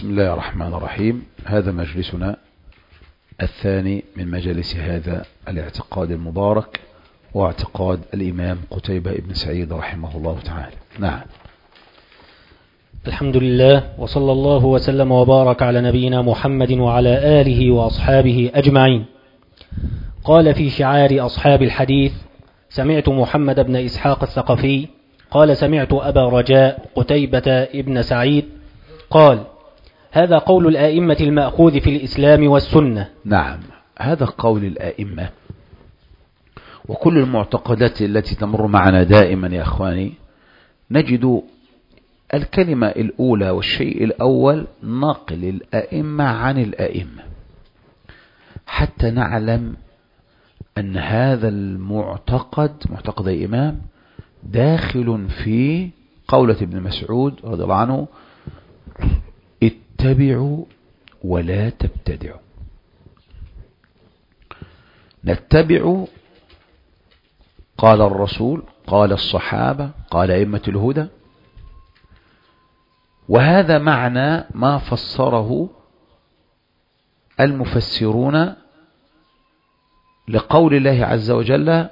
بسم الله الرحمن الرحيم. هذا مجلسنا الثاني من مجالس هذا الاعتقاد المبارك، واعتقاد الإمام قتيبة ابن سعيد رحمه الله تعالى. نعم. الحمد لله، وصلى الله وسلم وبارك على نبينا محمد وعلى آله وأصحابه أجمعين. قال في شعار أصحاب الحديث: سمعت محمد بن إسحاق الثقفي قال سمعت أبا رجاء قتيبة ابن سعيد قال: هذا قول الآئمة المأخوذ في الإسلام والسنة. نعم، هذا قول الآئمة، وكل المعتقدات التي تمر معنا دائما يا أخواني نجد الكلمة الأولى والشيء الأول نقل الآئمة عن الآئمة، حتى نعلم أن هذا المعتقد معتقد الإمام داخل في قولة ابن مسعود رضي الله عنه: اتبعوا ولا تبتدعوا. نتبع قال الرسول، قال الصحابة، قال أئمة الهدى، وهذا معنى ما فسره المفسرون لقول الله عز وجل: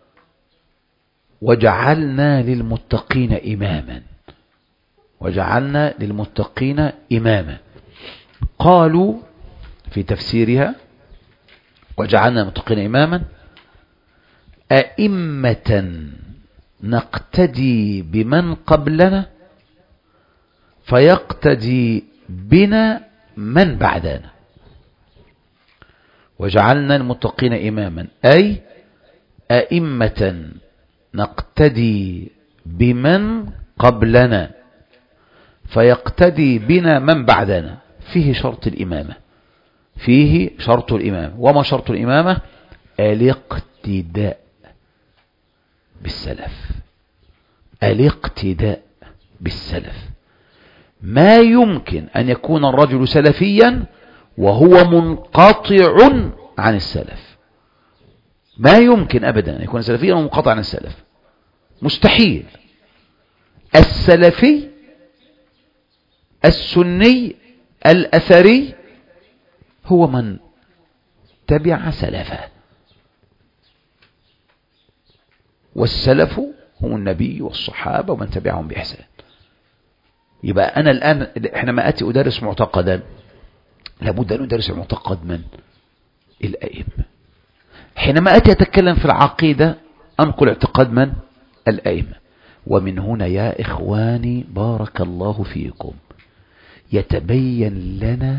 وجعلنا للمتقين إماما. وجعلنا للمتقين إماما. قالوا في تفسيرها: وجعلنا للمتقين إماما أئمة نقتدي بمن قبلنا فيقتدي بنا من بعدنا. وجعلنا المتقين إماما أي أئمة نقتدي بمن قبلنا فيقتدي بنا من بعدنا. فيه شرط الإمامة، فيه شرط الإمامة. وما شرط الإمامة؟ الاقتداء بالسلف. الاقتداء بالسلف. ما يمكن أن يكون الرجل سلفيا وهو منقطع عن السلف. ما يمكن أبدا أن يكون سلفيا ومنقطع عن السلف، مستحيل. السلفي السني الأثري هو من تبع سلفه، والسلف هم النبي والصحابة ومن تبعهم بإحسان. يبقى أنا الآن حينما أتي أدرس معتقدا لابد أن أدرس معتقد من؟ الأئمة. حينما أتي أتكلم في العقيدة أنقل اعتقاد من؟ الأئمة. ومن هنا يا إخواني بارك الله فيكم يتبين لنا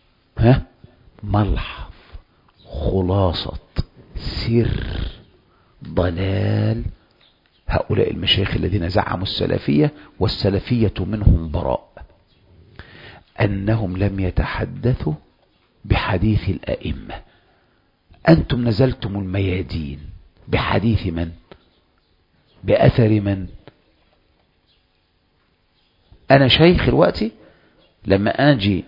ملحظ خلاصة سر ضلال هؤلاء المشايخ الذين زعموا السلفية، والسلفية منهم براء، أنهم لم يتحدثوا بحديث الأئمة. أنتم نزلتم الميادين بحديث من؟ بأثر من؟ أنا شيخ الوقت لما أجي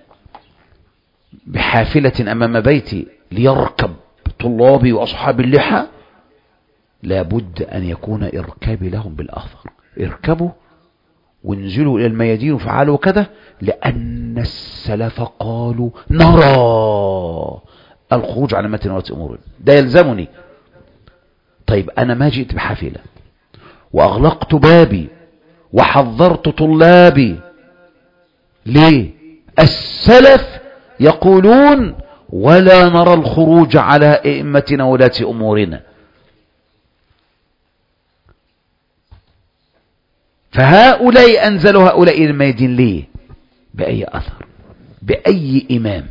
بحافلة أمام بيتي ليركب طلابي وأصحاب اللحى لابد أن يكون إركابي لهم بالأثر. اركبوا وانزلوا إلى الميادين وفعلوا كذا، لأن السلف قالوا نرى الخروج عن متن ولاة أمورنا، ده يلزمني. طيب أنا ما جئت بحافلة وأغلقت بابي وحذرت طلابي، ليه؟ السلف يقولون ولا نرى الخروج على أئمتنا ولاة أمورنا. فهؤلاء أنزلوا هؤلاء الميادين ليه؟ بأي أثر؟ بأي إمام؟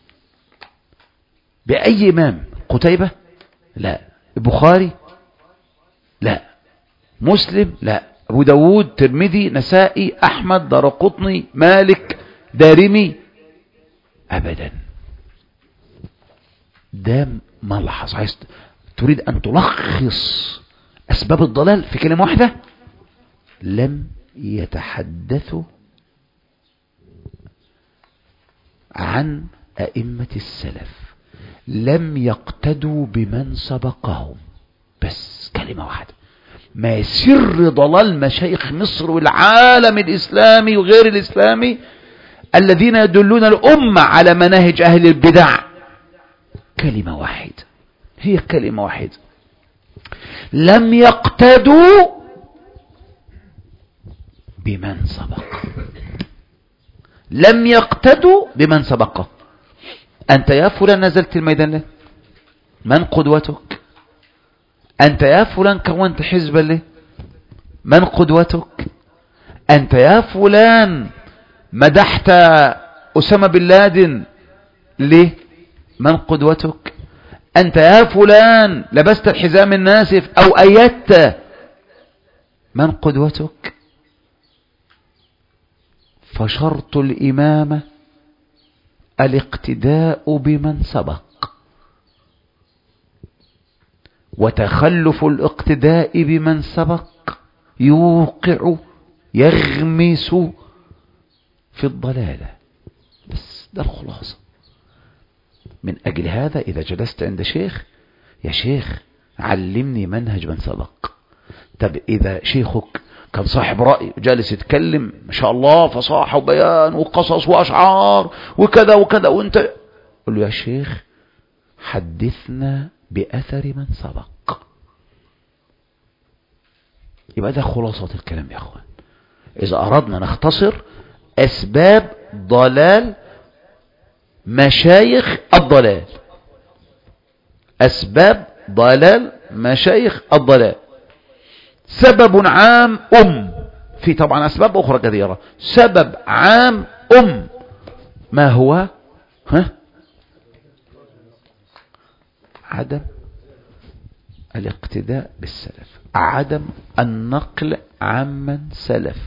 بأي إمام؟ قتيبة؟ لا. البخاري؟ لا. مسلم؟ لا. أبو داود، ترمذي، نسائي، أحمد، دارقطني، مالك، دارمي؟ أبدا. ده ملحظ. عايز تريد أن تلخص أسباب الضلال في كلمة واحدة؟ لم يتحدثوا عن أئمة السلف، لم يقتدوا بمن سبقهم. بس كلمة واحدة. ما سر ضلال مشايخ مصر والعالم الإسلامي وغير الإسلامي الذين يدلون الأمة على مناهج أهل البدع كلمة واحدة، هي كلمة واحدة: لم يقتدوا بمن سبق. لم يقتدوا بمن سبقه. أنت يا فلان نزلت الميدان له، من قدوتك؟ أنت يا فلان كونت حزبا له، من قدوتك؟ أنت يا فلان مدحت أسامة بن لادن ليه؟ من قدوتك؟ أنت يا فلان لبست الحزام الناسف أو أيدت، من قدوتك؟ فشرط الإمامة الاقتداء بمن سبق، وتخلف الاقتداء بمن سبق يوقع يغمس في الضلالة. بس ده الخلاصة. من أجل هذا إذا جلست عند شيخ: يا شيخ علمني منهج من سبق. طب إذا شيخك كان صاحب رأي جالس يتكلم ما شاء الله فصاحة وبيان وقصص وأشعار وكذا وكذا، وانت قل له: يا شيخ حدثنا بأثر من سبق. يبقى ده خلاصة الكلام يا أخوان. إذا أردنا نختصر أسباب ضلال مشايخ الضلال، أسباب ضلال مشايخ الضلال: سبب عام في طبعا أسباب أخرى كثيرة. سبب عام ما هو؟ عدم الاقتداء بالسلف، عدم النقل عمن سلف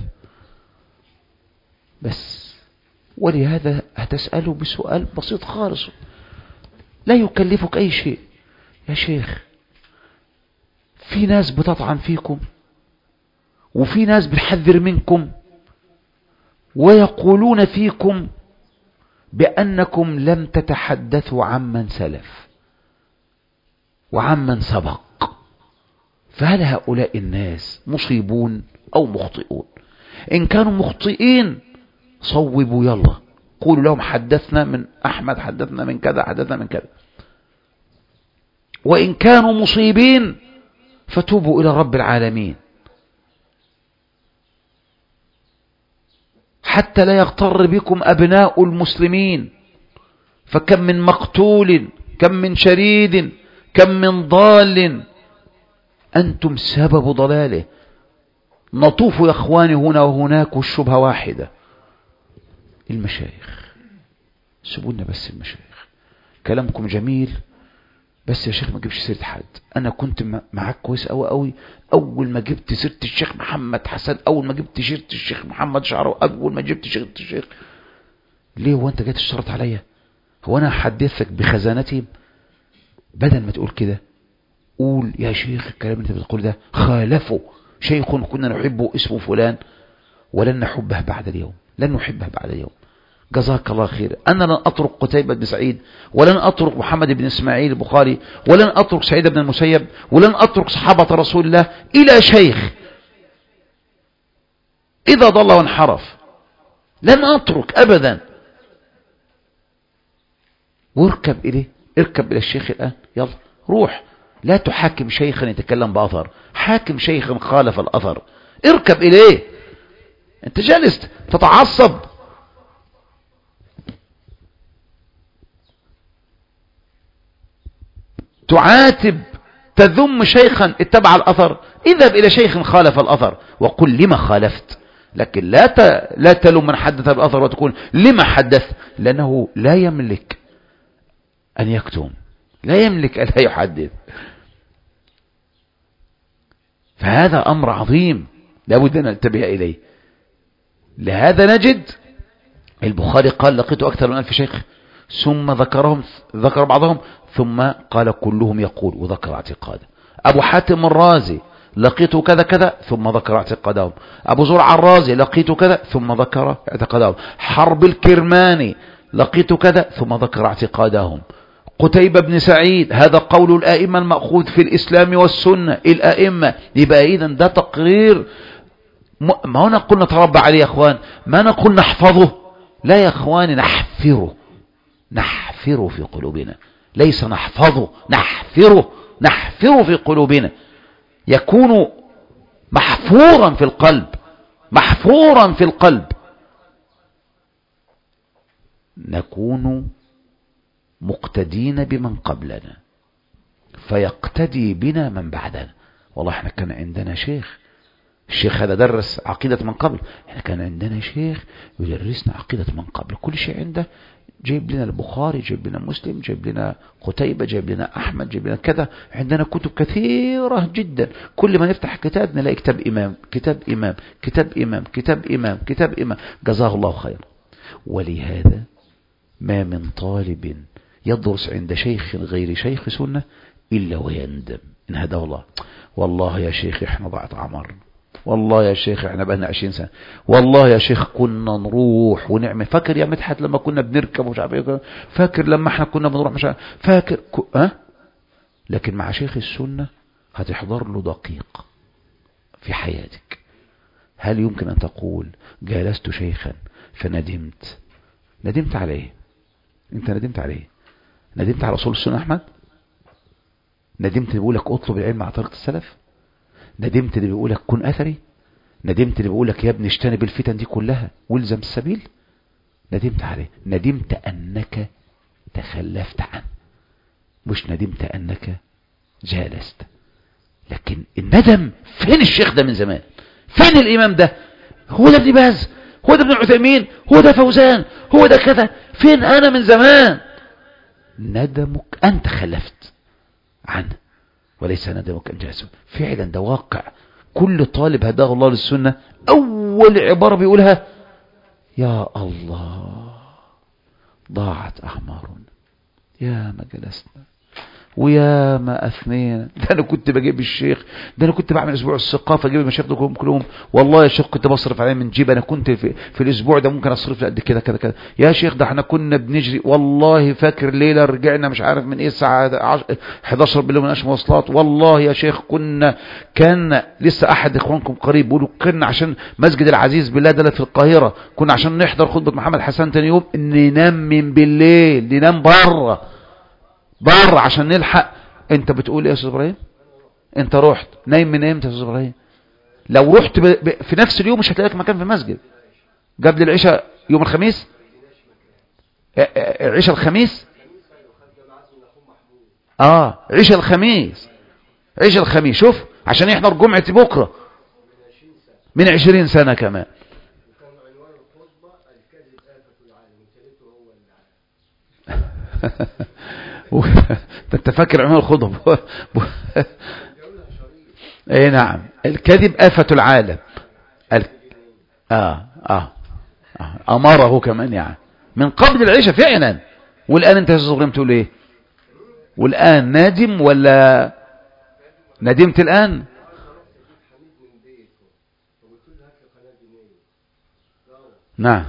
بس. ولهذا هتسأله بسؤال بسيط خالص لا يكلفك أي شيء: يا شيخ في ناس بتطعن فيكم وفي ناس بتحذر منكم ويقولون فيكم بأنكم لم تتحدثوا عمن سلف وعمن سبق، فهل هؤلاء الناس مصيبون أو مخطئون؟ إن كانوا مخطئين صوبوا، يلا قولوا لهم حدثنا من أحمد، حدثنا من كذا، حدثنا من كذا. وإن كانوا مصيبين فتوبوا إلى رب العالمين حتى لا يغتر بكم أبناء المسلمين. فكم من مقتول، كم من شريد، كم من ضال أنتم سبب ضلاله. نطوف يا أخواني هنا وهناك والشبهة واحدة: المشايخ. سيبونا بس المشايخ. كلامكم جميل بس يا شيخ ما جبش سيرة حد. أنا كنت معاك كويس أوي أوي أول ما جبت سيرة الشيخ محمد حسن، أول ما جبت سيرة الشيخ محمد شعراوي، أول ما جبت سيرة الشيخ. ليه؟ هو أنت جاي تشترط عليا؟ هو أنا هحدثك بخزانتهم؟ بدل ما تقول كده قول: يا شيخ الكلام اللي انت بتقول ده خالفه شيخ كنا نحبه اسمه فلان ولن نحبه بعد اليوم، لن نحبه بعد اليوم. جزاك الله خير. أنا لن أترك قتيبة بن سعيد، ولن أترك محمد بن إسماعيل البخاري، ولن أترك سعيد بن المسيب، ولن أترك صحابة رسول الله إلى شيخ إذا ضل وانحرف، لن أترك أبدا. واركب إليه، اركب إلى الشيخ الآن، يلا روح. لا تحاكم شيخا يتكلم بأثر، حاكم شيخا خالف الأثر، اركب إليه. أنت جالس تتعصب. تعاتب تذم شيخا اتبع الأثر، اذهب إلى شيخ خالف الأثر وقل لما خالفت. لكن لا تلوم من حدث بالأثر وتقول لما حدث، لأنه لا يملك أن يكتم، لا يملك أن لا يحدث. فهذا أمر عظيم لابد أن ننتبه إليه. لهذا نجد البخاري قال: لقيت أكثر من 1000 شيخ، ثم ذكر بعضهم، ثم قال كلهم يقول، وذكر اعتقاده. أبو حاتم الرازي: لقيت كذا كذا، ثم ذكر اعتقادهم. أبو زرع الرازي: لقيت كذا، ثم ذكر اعتقادهم. حرب الكرماني: لقيت كذا، ثم ذكر اعتقادهم. قتيبة بن سعيد: هذا قول الآئمة المأخوذ في الإسلام والسنة، الآئمة. يبقى إذن ده تقرير، ما نقول نتربى عليه يا أخوان، ما نقول نحفظه، لا يا اخواني نحفره في قلوبنا، ليس نحفظه، نحفره في قلوبنا، يكون محفورا في القلب. نكون مقتدين بمن قبلنا فيقتدي بنا من بعدنا. والله احنا كان عندنا الشيخ هذا درس عقيدة من قبل، احنا كان عندنا شيخ يدرسنا عقيدة من قبل، كل شيء عنده جايب لنا البخاري، جايب لنا مسلم، جايب لنا قتيبة، جايب لنا أحمد، جايب لنا كذا. عندنا كتب كثيرة جدا، كل ما نفتح كتاب نلاقي كتاب إمام كتاب إمام كتاب إمام كتاب إمام كتاب إمام، جزاه الله خير. ولهذا ما من طالب يدرس عند شيخ غير شيخ سنة إلا ويندم إن هداه الله. والله يا شيخ احنا ضاعت عمر، والله يا شيخ احنا بقالنا 20 سنة، والله يا شيخ كنا نروح ونعمل، فاكر يا مدحت لما كنا بنركب ومش عارف ايه، فاكر لما احنا كنا بنروح مش عارف، فاكر لكن مع شيخ السنة هتحضر له دقيق في حياتك. هل يمكن ان تقول جالست شيخا فندمت؟ ندمت على ايه؟ انت ندمت على ايه؟ ندمت على اصول السنة احمد؟ ندمت اللي بيقولك اطلب العلم على طريقة السلف؟ ندمت اللي بيقولك كن اثري؟ ندمت اللي بيقولك يا ابني اجتنب الفتن دي كلها والزم السبيل؟ ندمت عليه؟ ندمت انك تخلفت عنه، مش ندمت انك جالست. لكن الندم فين الشيخ ده من زمان؟ فين الامام ده؟ هو ده ابن باز؟ هو ده ابن عثيمين؟ هو ده فوزان؟ هو ده كذا؟ فين انا من زمان؟ ندمك انت خلفت عنه وليس ندمك ان جالس. فعلا ده واقع. كل طالب هداه الله للسنة اول عبارة بيقولها يا الله ضاعت اعمارنا، يا ما جلسنا ويا ما اثنينا. ده انا كنت بجيب الشيخ، ده انا كنت بعمل اسبوع الثقافه، اجيب المشايخ دول كلهم، والله يا شيخ كنت بصرف عليه من جيب، انا كنت في الاسبوع ده ممكن اصرف قد كده كده كده يا شيخ. ده احنا كنا بنجري، والله فاكر ليله رجعنا مش عارف من ايه الساعه 11 بالليل من مواصلات، والله يا شيخ كان لسه احد اخوانكم قريب بيقولوا كنا عشان مسجد العزيز بالله ده في القاهره، كنا عشان نحضر خطبه محمد حسن ثاني يوم ننام من بالليل، ننام بره عشان نلحق. انت بتقول ايه يا استاذ ابراهيم؟ انت رحت نايم من امتى يا استاذ ابراهيم؟ لو رحت في نفس اليوم مش هتلاقي لك مكان في المسجد قبل العشاء يوم الخميس، عشاء الخميس، عشاء الخميس شوف عشان يحضر جمعة بكرة من 20 سنة كمان. انت فاكر عنوان الخطب؟ ايه نعم، الكذب آفة العالم. امره كمان يعني من قبل العيشة فعلا. والان انت يا استاذ ابراهيم تقول ايه؟ والان نادم ولا ندمت الان؟ نعم.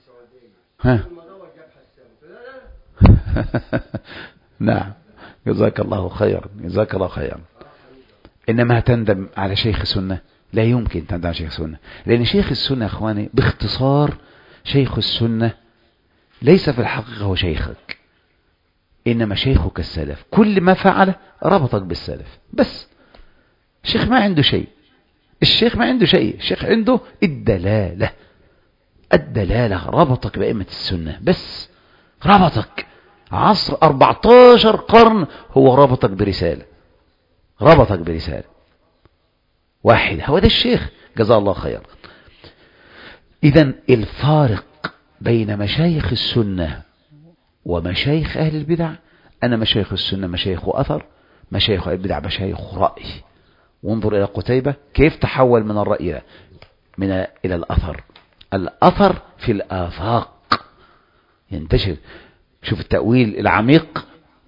نعم جزاك الله خيرا، جزاك الله خيرا. إنما هتندم على شيخ السنة؟ لا يمكن تندم على شيخ السنة، لأن شيخ السنة أخواني باختصار شيخ السنة ليس في الحقيقة هو شيخك، إنما شيخك السلف. كل ما فعله ربطك بالسلف بس. الشيخ ما عنده شيء، الشيخ ما عنده شيء، الشيخ عنده الدلالة ربطك بأئمة السنة بس، ربطك عصر 14 قرن، هو ربطك برسالة واحدة، هو ده الشيخ جزاه الله خير. إذن الفارق بين مشايخ السنة ومشايخ أهل البدع، أنا مشايخ السنة مشايخ أثر، مشايخ أهل البدع مشايخ رأي. وانظر إلى قتيبة كيف تحول من الرأي إلى الأثر في الآفاق ينتشر. شوف التأويل العميق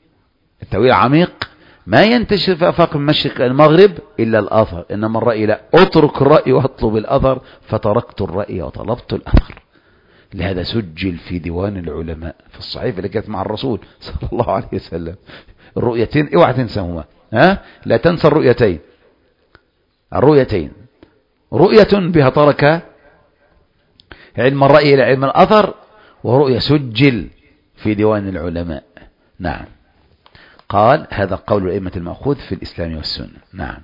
ما ينتشر في آفاق المشرق المغرب إلا الأثر، إنما الرأي لا، اترك الرأي واطلب الأثر، فتركت الرأي وطلبت الأثر. لهذا سجل في ديوان العلماء في الصحيفة اللي كانت مع الرسول صلى الله عليه وسلم الرؤيتين، اوعى تنساهما، لا تنسى الرؤيتين. رؤية بها ترك علم الرأي إلى علم الأثر، ورؤيا سجل في ديوان العلماء. نعم. قال هذا قول الأئمة المأخوذ في الإسلام والسنة. نعم.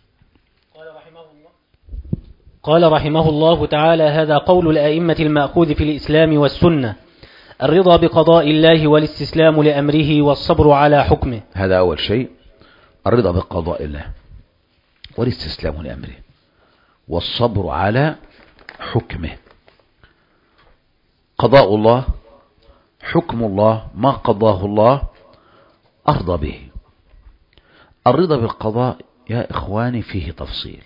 قال رحمه الله تعالى هذا قول الأئمة المأخوذ في الإسلام والسنة: الرضا بقضاء الله والاستسلام لأمره والصبر على حكمه. هذا أول شيء، الرضا بقضاء الله والاستسلام لأمره والصبر على حكمه. قضاء الله، حكم الله، ما قضاه الله أرضى به. الرضا بالقضاء يا إخواني فيه تفصيل.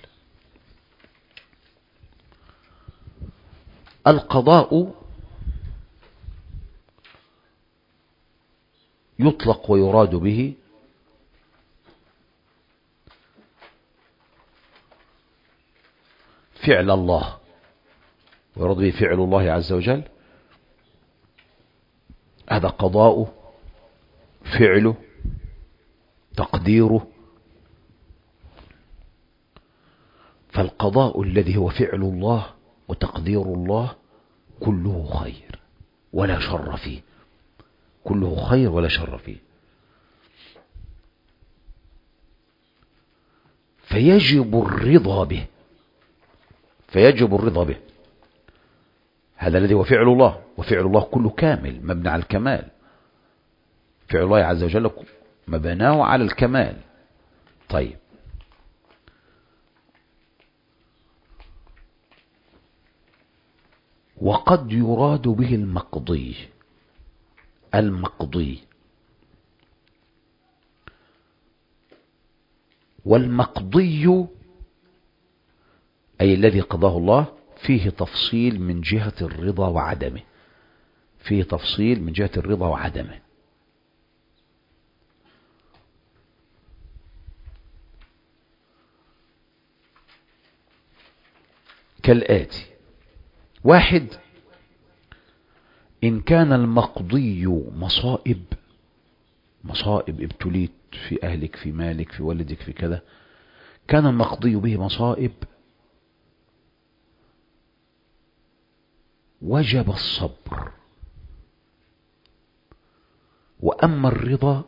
القضاء يطلق ويراد به فعل الله، ويراد به فعل الله عز وجل. هذا قضاؤه، فعله، تقديره. فالقضاء الذي هو فعل الله وتقدير الله كله خير ولا شر فيه، كله خير ولا شر فيه. فيجب الرضا به، فيجب الرضا به. هذا الذي هو فعل الله، وفعل الله كله كامل مبنى على الكمال. فعل الله عز وجل مبناه على الكمال. طيب، وقد يراد به المقضي، المقضي. والمقضي أي الذي قضاه الله فيه تفصيل من جهة الرضا وعدمه، فيه تفصيل من جهة الرضا وعدمه. كالآتي: واحد، إن كان المقضي مصائب، مصائب ابتليت في أهلك، في مالك، في ولدك، في كذا، كان المقضي به مصائب، وجب الصبر. وأما الرضا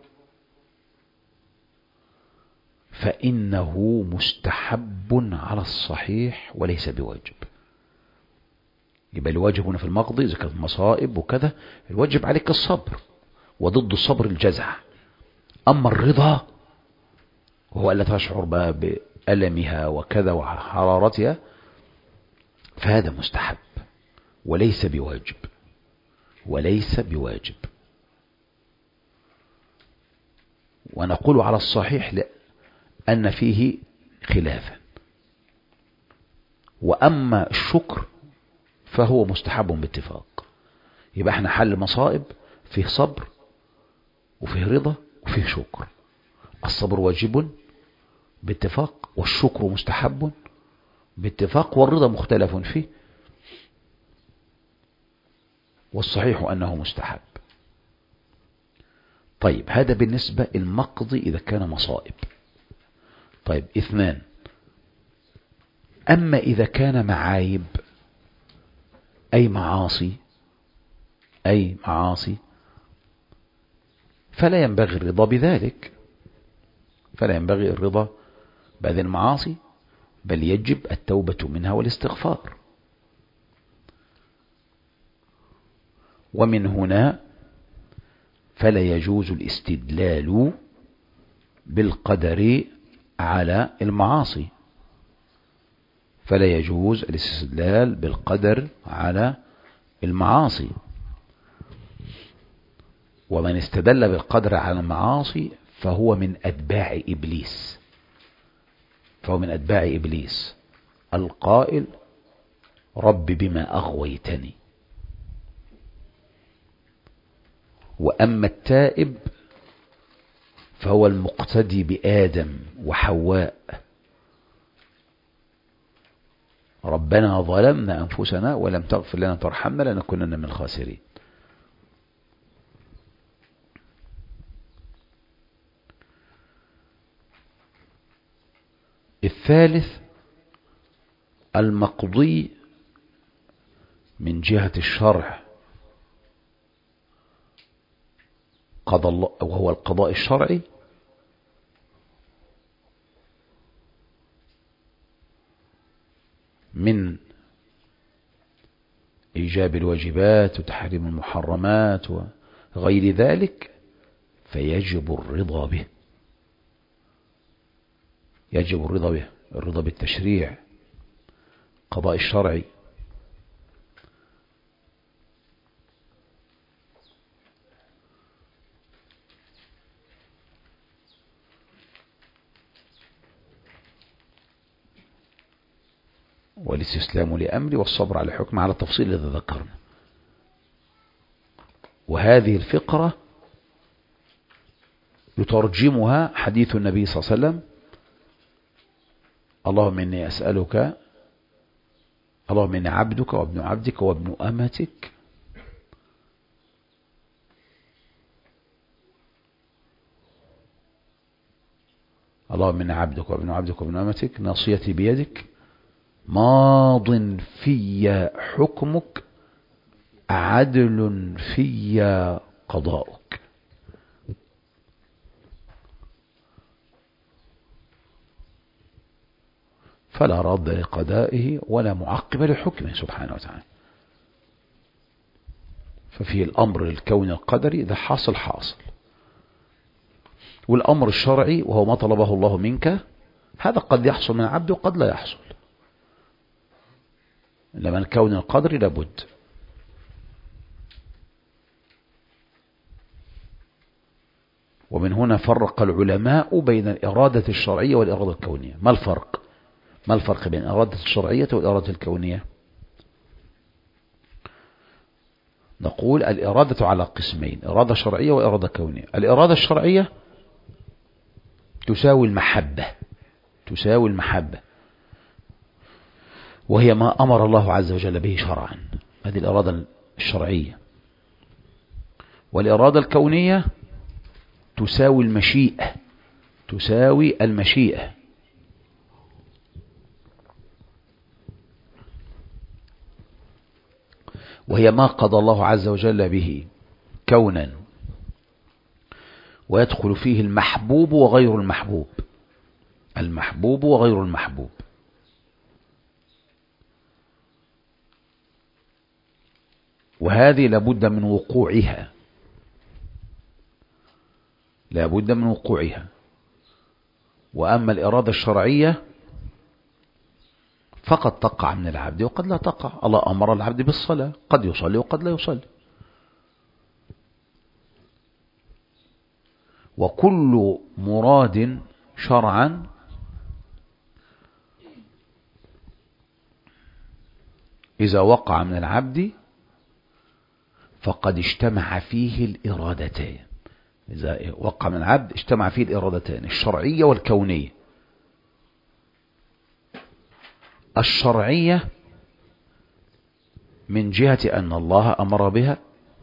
فإنه مستحب على الصحيح وليس بواجب. يبقى الواجب هنا في المقضي إذا كانت مصائب وكذا، الواجب عليك الصبر، وضد الصبر الجزع. أما الرضا وهو ألا تشعر بألمها وكذا وحرارتها، فهذا مستحب وليس بواجب، وليس بواجب. ونقول على الصحيح لأن فيه خلافا. وأما الشكر فهو مستحب باتفاق. يبقى احنا حل المصائب فيه صبر وفيه رضا وفيه شكر. الصبر واجب باتفاق، والشكر مستحب باتفاق، والرضا مختلف فيه، والصحيح أنه مستحب. طيب، هذا بالنسبة المقضي إذا كان مصائب. طيب، اثنان، أما إذا كان معايب أي معاصي، أي معاصي، فلا ينبغي الرضا بذلك، فلا ينبغي الرضا بهذه المعاصي، بل يجب التوبة منها والاستغفار. ومن هنا فلا يجوز الاستدلال بالقدر على المعاصي، فلا يجوز الاستدلال بالقدر على المعاصي. ومن استدل بالقدر على المعاصي فهو من أتباع إبليس، فهو من أتباع إبليس القائل: رب بما أغويتني. وأما التائب فهو المقتدي بآدم وحواء: ربنا ظلمنا أنفسنا ولم تغفر لنا وترحمنا لنكونن من الخاسرين. الثالث، المقضي من جهة الشرع قضى الله وهو القضاء الشرعي من إيجاب الواجبات وتحريم المحرمات وغير ذلك، فيجب الرضا به، يجب الرضا به، الرضا بالتشريع قضاء الشرعي. والاستسلام لأمري والصبر على حكم على التفصيل الذي ذكرنا. وهذه الفقرة يترجمها حديث النبي صلى الله عليه وسلم: اللهم إني أسألك، اللهم إني عبدك وابن عبدك وابن أمتك اللهم إني عبدك وابن عبدك وابن أمتك ناصيتي بيدك ماض في حكمك عدل في قضاؤك. فلا رد لقضائه ولا معقب لحكمه سبحانه وتعالى. ففي الأمر الكوني القدري إذا حاصل حاصل، والأمر الشرعي وهو ما طلبه الله منك هذا قد يحصل من العبد وقد لا يحصل، إنما الكون القدري لابد. ومن هنا فرق العلماء بين الإرادة الشرعية والإرادة الكونية. ما الفرق؟ ما الفرق بين الإرادة الشرعية والإرادة الكونية؟ نقول الإرادة على قسمين: إرادة شرعية وإرادة كونية. الإرادة الشرعية تساوي المحبة، تساوي المحبة، وهي ما أمر الله عز وجل به شرعا، هذه الإرادة الشرعية. والإرادة الكونية تساوي المشيئة، تساوي المشيئة. وهي ما قضى الله عز وجل به كونا، ويدخل فيه المحبوب وغير المحبوب، المحبوب وغير المحبوب. وهذه لابد من وقوعها، لابد من وقوعها. وأما الإرادة الشرعية فقد تقع من العبد وقد لا تقع. الله أمر العبد بالصلاة، قد يصلي وقد لا يصلي. وكل مراد شرعا إذا وقع من العبد فقد اجتمع فيه الإرادتين. إذا وقع من العبد اجتمع فيه الإرادتين الشرعية والكونية. الشرعية من جهة أن الله أمر بها،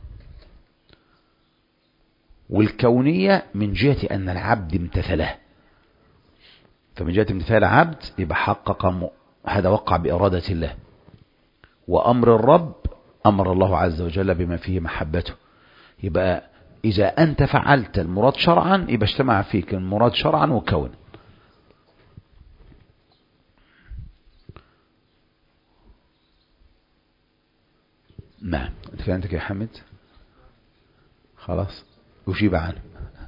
والكونية من جهة أن العبد امتثله. فمن جهة امتثال العبد يبقى حقق هذا، وقع بإرادة الله. وأمر الرب أمر الله عز وجل بما فيه محبته. يبقى إذا أنت فعلت المراد شرعا يبقى اجتمع فيك المراد شرعا وكون. نعم. أنت فهمتك يا حمد؟ خلاص أجيب عنه.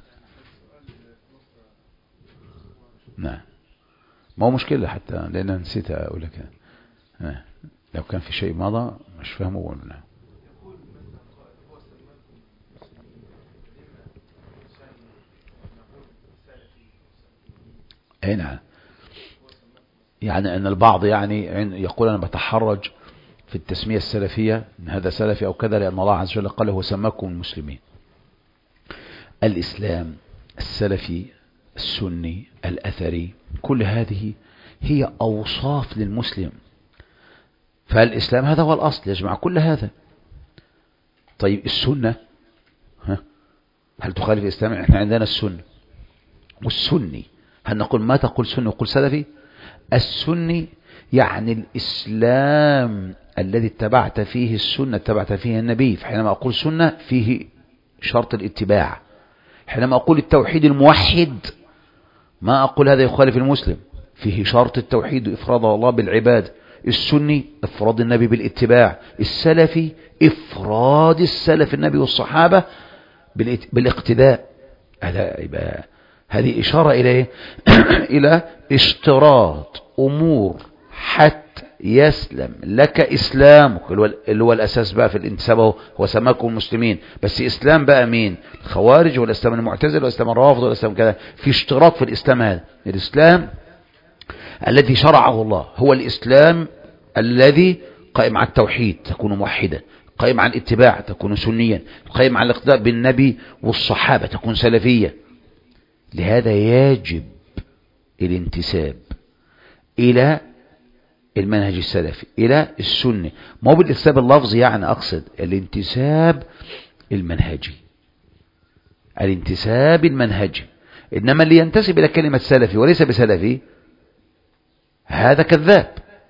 نعم. ما هو مشكلة حتى لأن نسيت أقول لك. لو كان في شيء مضى مش فاهمه قولنا. أي نعم. يعني أن البعض يعني يقول أنا بتحرج في التسمية السلفية إن هذا سلفي أو كذا، لأن الله عز وجل قال هو سماكم المسلمين. الإسلام السلفي السني الأثري كل هذه هي أوصاف للمسلم. فالإسلام هذا هو الأصل يجمع كل هذا. طيب السنة هل تخالف الإسلام؟ احنا عندنا السنة والسني. هل نقول ما تقول سني وقل سلفي؟ السني يعني الإسلام الذي اتبعت فيه السنة، اتبعت فيه النبي. فحينما أقول سنة فيه شرط الاتباع، حينما أقول التوحيد الموحد ما أقول هذا يخالف المسلم، فيه شرط التوحيد إفراد الله بالعباد. السني إفراد النبي بالاتباع، السلفي إفراد السلف النبي والصحابة بالاقتداء. هذه إشارة إلى إلى اشتراط أمور حتى يسلم لك إسلامك، اللي هو الأساس بقى في الانتساب، هو سماكم المسلمين. بس إسلام بقى مين؟ الخوارج ولا إسلام المعتزلة ولا إسلام الرافض ولا إسلام كذا؟ في اشتراط في الإسلام. هذا الإسلام الذي شرعه الله هو الإسلام الذي قائم على التوحيد تكون موحدا، قائم على الاتباع تكون سنيا، قائم على الاقتداء بالنبي والصحابة تكون سلفية. لهذا يجب الانتساب إلى المنهج السلفي، إلى السنة. ما هو بالانتساب اللفظي، يعني أقصد الانتساب المنهجي، الانتساب المنهجي. إنما اللي ينتسب إلى كلمة سلفي وليس بسلفي هذا كذاب،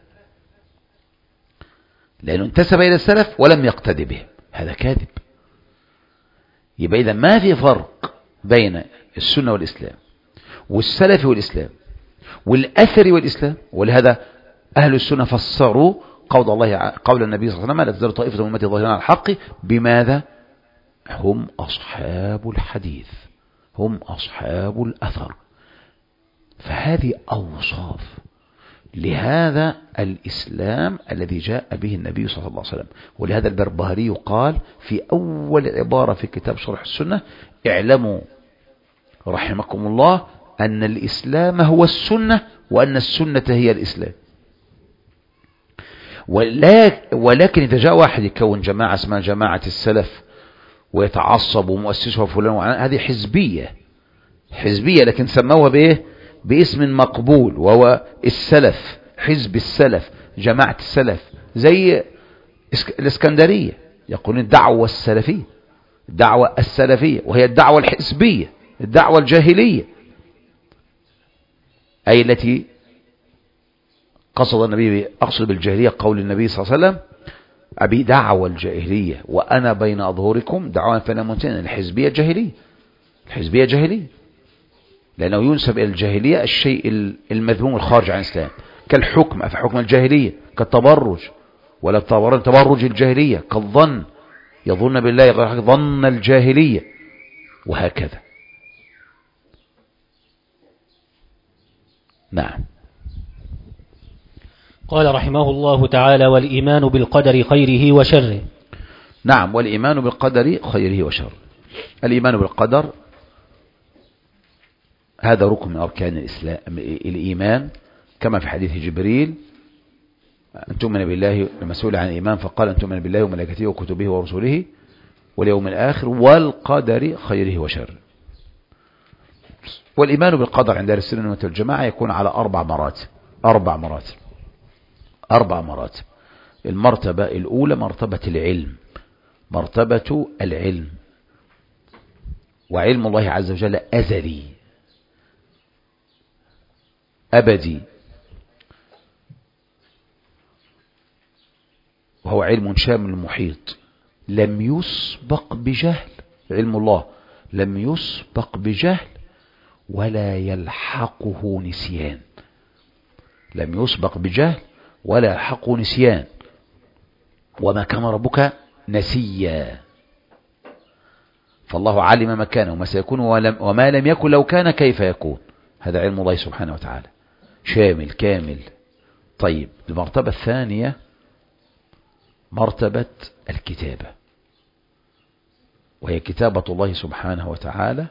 لأنه انتسب إلى السلف ولم يقتدي به، هذا كاذب. يبقى إذا ما في فرق بين السنة والإسلام والسلف والإسلام والأثر والإسلام. ولهذا أهل السنة فسروا قول النبي صلى الله عليه وسلم: لا تزال طائفة من أمتي ظاهرين على الحق. بماذا؟ هم أصحاب الحديث، هم أصحاب الأثر. فهذه أوصاف لهذا الإسلام الذي جاء به النبي صلى الله عليه وسلم. ولهذا البربهاري قال في أول عبارة في كتاب شرح السنة: اعلموا رحمكم الله أن الإسلام هو السنة وأن السنة هي الإسلام. ولكن إذا جاء واحد يكون جماعة اسمها جماعة السلف ويتعصب ومؤسسها فلان وعلان، هذه حزبية، لكن سموها بإيه؟ باسم مقبول، وهو السلف، حزب السلف، جماعة السلف. زي الإسكندرية يقولون الدعوة السلفية، الدعوة السلفية، وهي الدعوة الحزبية، الدعوة الجاهلية، أي التي قصد النبي، أقصد بالجاهلية قول النبي صلى الله عليه وسلم: أبي دعوة الجاهلية وأنا بين أظهركم دعوة فلا منتهى. الحزبية جاهلية، الحزبية جاهلية، لأنه ينسب إلى الجاهلية الشيء المذموم الخارج عن الإسلام، كالحكم أفحكم الجاهلية، كالتبرج ولا تبرج الجاهلية، كالظن يظن بالله غير حق ظن الجاهلية، وهكذا. نعم. قال رحمه الله تعالى: والإيمان بالقدر خيره وشره. نعم، والإيمان بالقدر خيره وشره. الإيمان بالقدر هذا ركن من أركان الإسلام، الإيمان، كما في حديث جبريل: أن تؤمن بالله، المسؤول عن الإيمان فقال: أن تؤمن بالله وملائكته وكتبه ورسله واليوم الآخر والقدر خيره وشره. والإيمان بالقدر عند أهل السنة والجماعة يكون على 4 مراتب. 4 مراتب. المرتبة الأولى مرتبة العلم، مرتبة العلم، وعلم الله عز وجل أزلي أبدي، وهو علم شامل محيط، لم يسبق بجهل. علم الله لم يسبق بجهل ولا يلحقه نسيان، لم يسبق بجهل ولا يلحقه نسيان. وما كان ربك نسيا، فالله علم ما كان وما سيكون وما لم يكن لو كان كيف يكون. هذا علم الله سبحانه وتعالى شامل كامل. طيب، المرتبة الثانية مرتبة الكتابة، وهي كتابة الله سبحانه وتعالى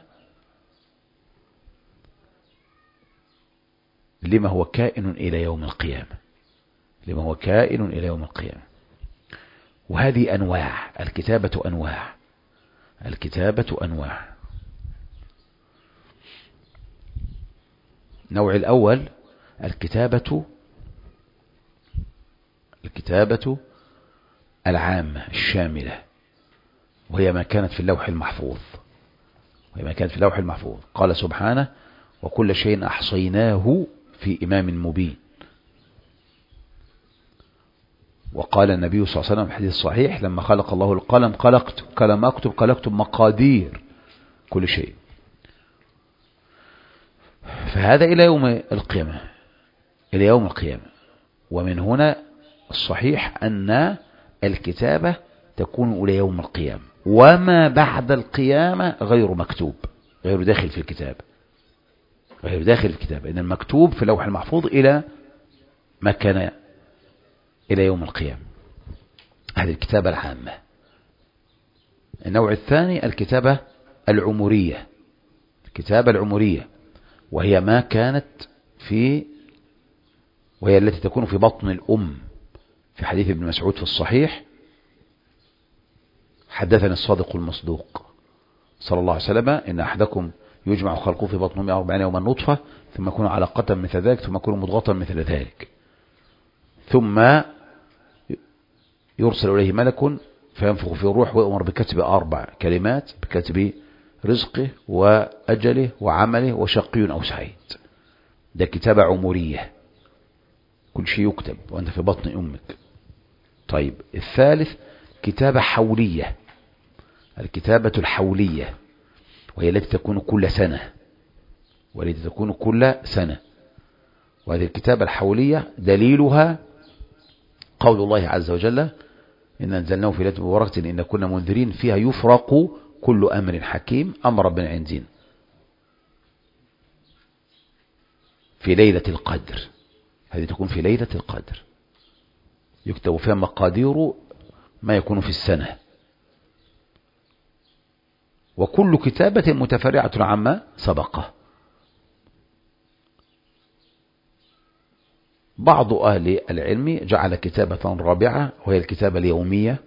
لما هو كائن إلى يوم القيامة، لما هو كائن إلى يوم القيامة. وهذه أنواع، الكتابة أنواع، الكتابة أنواع. النوع الأول الكتابة العامة الشاملة، وهي ما كانت في اللوح المحفوظ، وهي ما كانت في اللوح المحفوظ. قال سبحانه: وكل شيء أحصيناه في إمام مبين. وقال النبي صلى الله عليه وسلم في الحديث الصحيح: لما خلق الله القلم قال اكتب مقادير كل شيء. فهذا إلى يوم القيامة، إلى يوم القيامة. ومن هنا الصحيح أن الكتابة تكون إلى يوم القيامة، وما بعد القيامة غير مكتوب، غير داخل في الكتاب، غير داخل في الكتاب. إن المكتوب في اللوح المحفوظ إلى ما كان إلى يوم القيامة. هذه الكتابة العامة. النوع الثاني الكتابة العمرية. الكتابة العمرية وهي ما كانت وهي التي تكون في بطن الأم. في حديث ابن مسعود في الصحيح: حدثني الصادق المصدوق صلى الله عليه وسلم إن أحدكم يجمع خلقه في بطن 140 يوما نطفة، ثم يكون علقة مثل ذلك، ثم يكون مضغة مثل ذلك، ثم يرسل إليه ملك فينفخ في الروح ويؤمر بكتب 4 كلمات، بكتب رزقه وأجله وعمله وشقي أو سعيد. ده كتابة عمرية، كل شيء يكتب وأنت في بطن أمك. طيب الثالث كتابة حولية. الكتابة الحولية وهي التي تكون كل سنة، والتي تكون كل سنة. وهذه الكتابة الحولية دليلها قول الله عز وجل: إن أنزلناه في ليلة مباركة إن كنا منذرين فيها يفرق كل أمر حكيم أمر من عندنا. في ليلة القدر، هذه تكون في ليلة القدر، يكتب فيها مقادير ما يكون في السنة. وكل كتابة متفرعة عما سبقه. بعض أهل العلم جعل كتابة رابعة وهي الكتابة اليومية،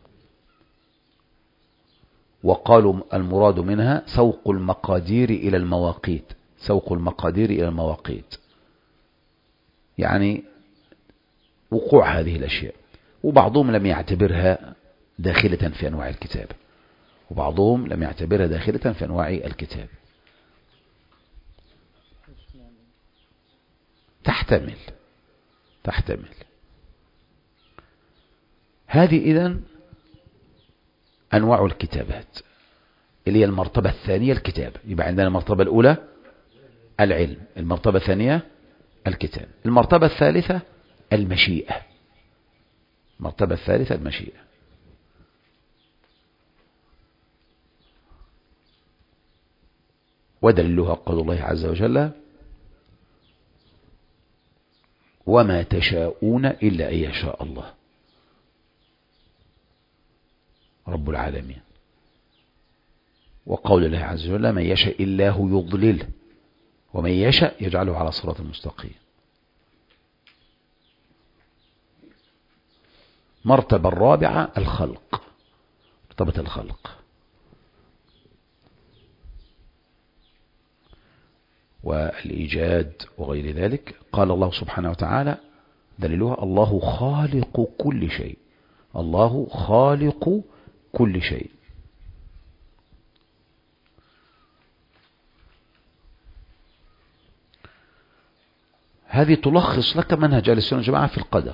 وقالوا المراد منها سوق المقادير إلى المواقيت. سوق المقادير إلى المواقيت يعني وقوع هذه الأشياء. وبعضهم لم يعتبرها داخلة في أنواع الكتاب، وبعضهم لم يعتبرها داخلة في أنواع الكتاب. تحتمل. هذه إذن أنواع الكتابات اللي هي المرتبة الثانية الكتابة. يبقى عندنا المرتبة الأولى العلم، المرتبة الثانية الكتاب، المرتبة الثالثة المشيئة. المرتبة الثالثة المشيئة. ودليلها قول الله عز وجل: وما تشاءون إلا أن يشاء الله رب العالمين. وقول الله عز وجل: من يشاء الله يضلله ومن يشاء يجعله على صراط المستقيم. مرتبة الرابعة الخلق، مرتبة الخلق. والإيجاد وغير ذلك. قال الله سبحانه وتعالى دليلها: الله خالق كل شيء. الله خالق كل شيء. هذه تلخص لك منهج أهل السنة والجماعة في القدر.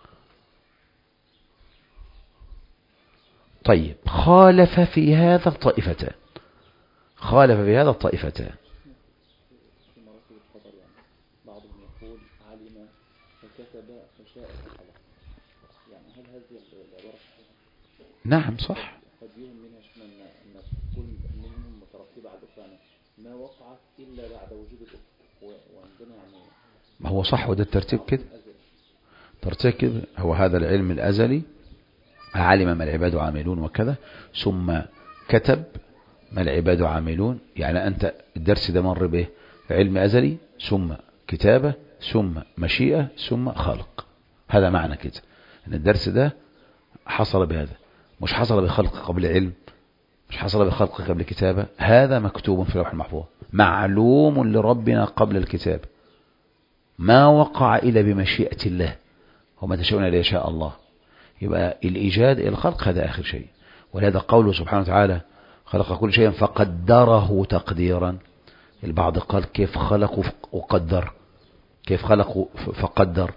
طيب خالف في هذا الطائفتان. خالف في هذا الطائفتان. في مراتب القدر يعني بعضهم يقول علم فكتب فشاء فخلق، يعني هل هذه العبارة صحيحة؟ نعم صح. قد يهم منها شفنا أن كل منهم مترتبة على الأخرى، ما وقع إلا بعد وجود الأخرى، وعندنا يعني ما هو صح. وده الترتيب كده، ترتيب كده. هو هذا العلم الأزلي، علم ما العباد عاملون وكذا، ثم كتب ما العباد عاملون. يعني أنت الدرس ده مر به علم أزلي ثم كتابة ثم مشيئة ثم خلق. هذا معنى كده أن الدرس ده حصل بهذا، مش حصل بخلق قبل علم، مش حصل بخلق قبل كتابة. هذا مكتوب في اللوح المحفوظ، معلوم لربنا قبل الكتاب، ما وقع إلا بمشيئة الله، وما تشاءون إلا يشاء الله. يبقى الإيجاد إلى الخلق هذا آخر شيء. ولهذا قوله سبحانه وتعالى: خلق كل شيء فقدره تقديرا. البعض قال: كيف خلق وقدر؟ كيف خلق فقدر؟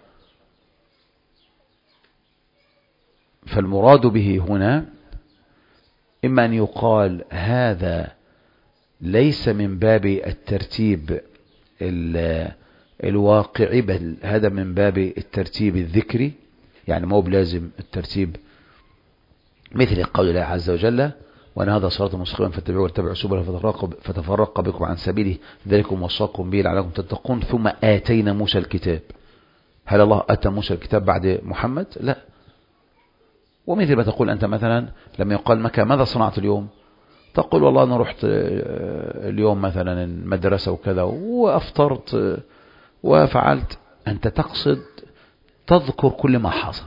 فالمراد به هنا إما أن يقال هذا ليس من باب الترتيب الواقعي، بل هذا من باب الترتيب الذكري، يعني ما هو بلازم الترتيب مثل قول الله عز وجل: وأن هذا صراط مستقيما فاتبعوه واتبعوا سبله فتفرق بكم عن سبيله ذلكم وصاكم به لعلكم تتقون ثم آتينا موسى الكتاب. هل الله أتى موسى الكتاب بعد محمد؟ لا. ومثل ما تقول أنت مثلا لما يقال مكة ماذا صنعت اليوم؟ تقول والله أنا رحت اليوم مثلا المدرسة وكذا وأفطرت وفعلت. أنت تقصد تذكر كل ما حصل.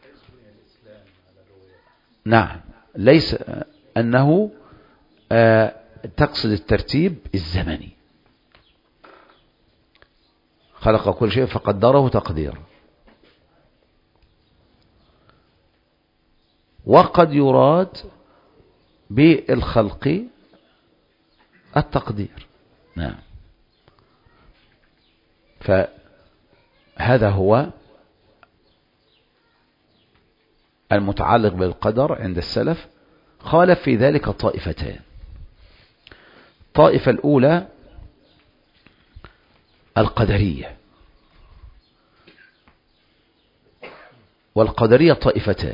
نعم، ليس أنه تقصد الترتيب الزمني. خلق كل شيء فقدره تقديرا. وقد يراد بالخلق التقدير. نعم. فهذا هو المتعلق بالقدر عند السلف. خالف في ذلك طائفتان. الطائفة الأولى القدرية، والقدرية طائفتان.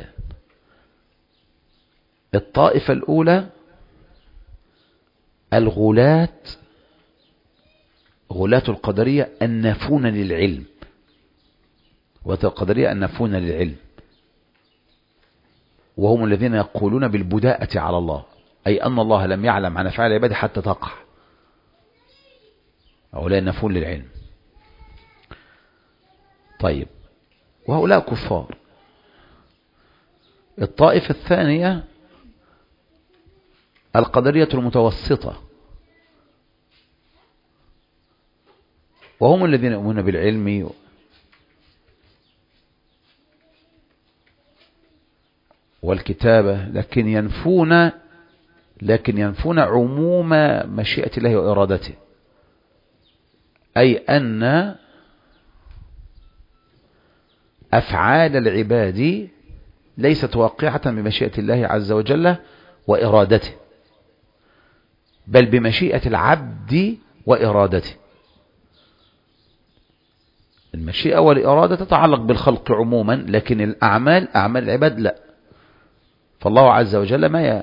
الطائفة الأولى غلاة القدرية النافون للعلم، والقدرية النافون للعلم، وهم الذين يقولون بالبداءة على الله، أي أن الله لم يعلم عن أفعال عباده حتى تقع. هؤلاء النافون للعلم. طيب، وهؤلاء كفار. الطائفة الثانية القدرية المتوسطة، وهم الذين يؤمنون بالعلم والكتابة، لكن ينفون عموم مشيئة الله وإرادته، أي أن أفعال العباد ليست واقعة بمشيئة الله عز وجل وإرادته، بل بمشيئة العبد وإرادته. المشيئة والإرادة تتعلق بالخلق عموما، لكن أعمال العباد لا. فالله عز وجل ما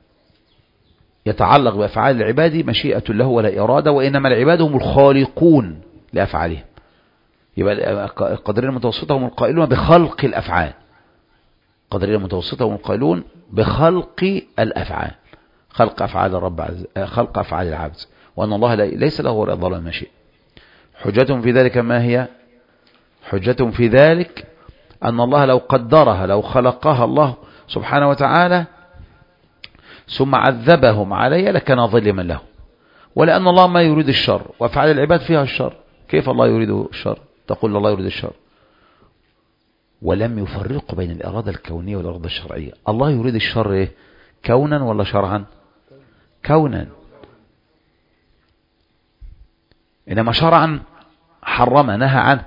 يتعلق بأفعال العباد مشيئة له ولا إرادة، وإنما العباد هم الخالقون لأفعالهم. يبقى القدرية المتوسطة هم القائلون بخلق الأفعال. القدرية المتوسطة هم القائلون بخلق الأفعال، خلق أفعال الرب خلق أفعال العبد، وأن الله ليس له ولا ظلم شيء. حجتهم في ذلك ما هي؟ حجتهم في ذلك أن الله لو قدرها، لو خلقها الله سبحانه وتعالى ثم عذبهم عليها لكان ظلما له، ولأن الله ما يريد الشر وأفعال العباد فيها الشر. كيف الله يريد الشر؟ تقول الله يريد الشر. ولم يفرق بين الإرادة الكونية والإرادة الشرعية. الله يريد الشر إيه؟ كونا ولا شرعا؟ كونا. إنما شرعا حرم نهى عنه،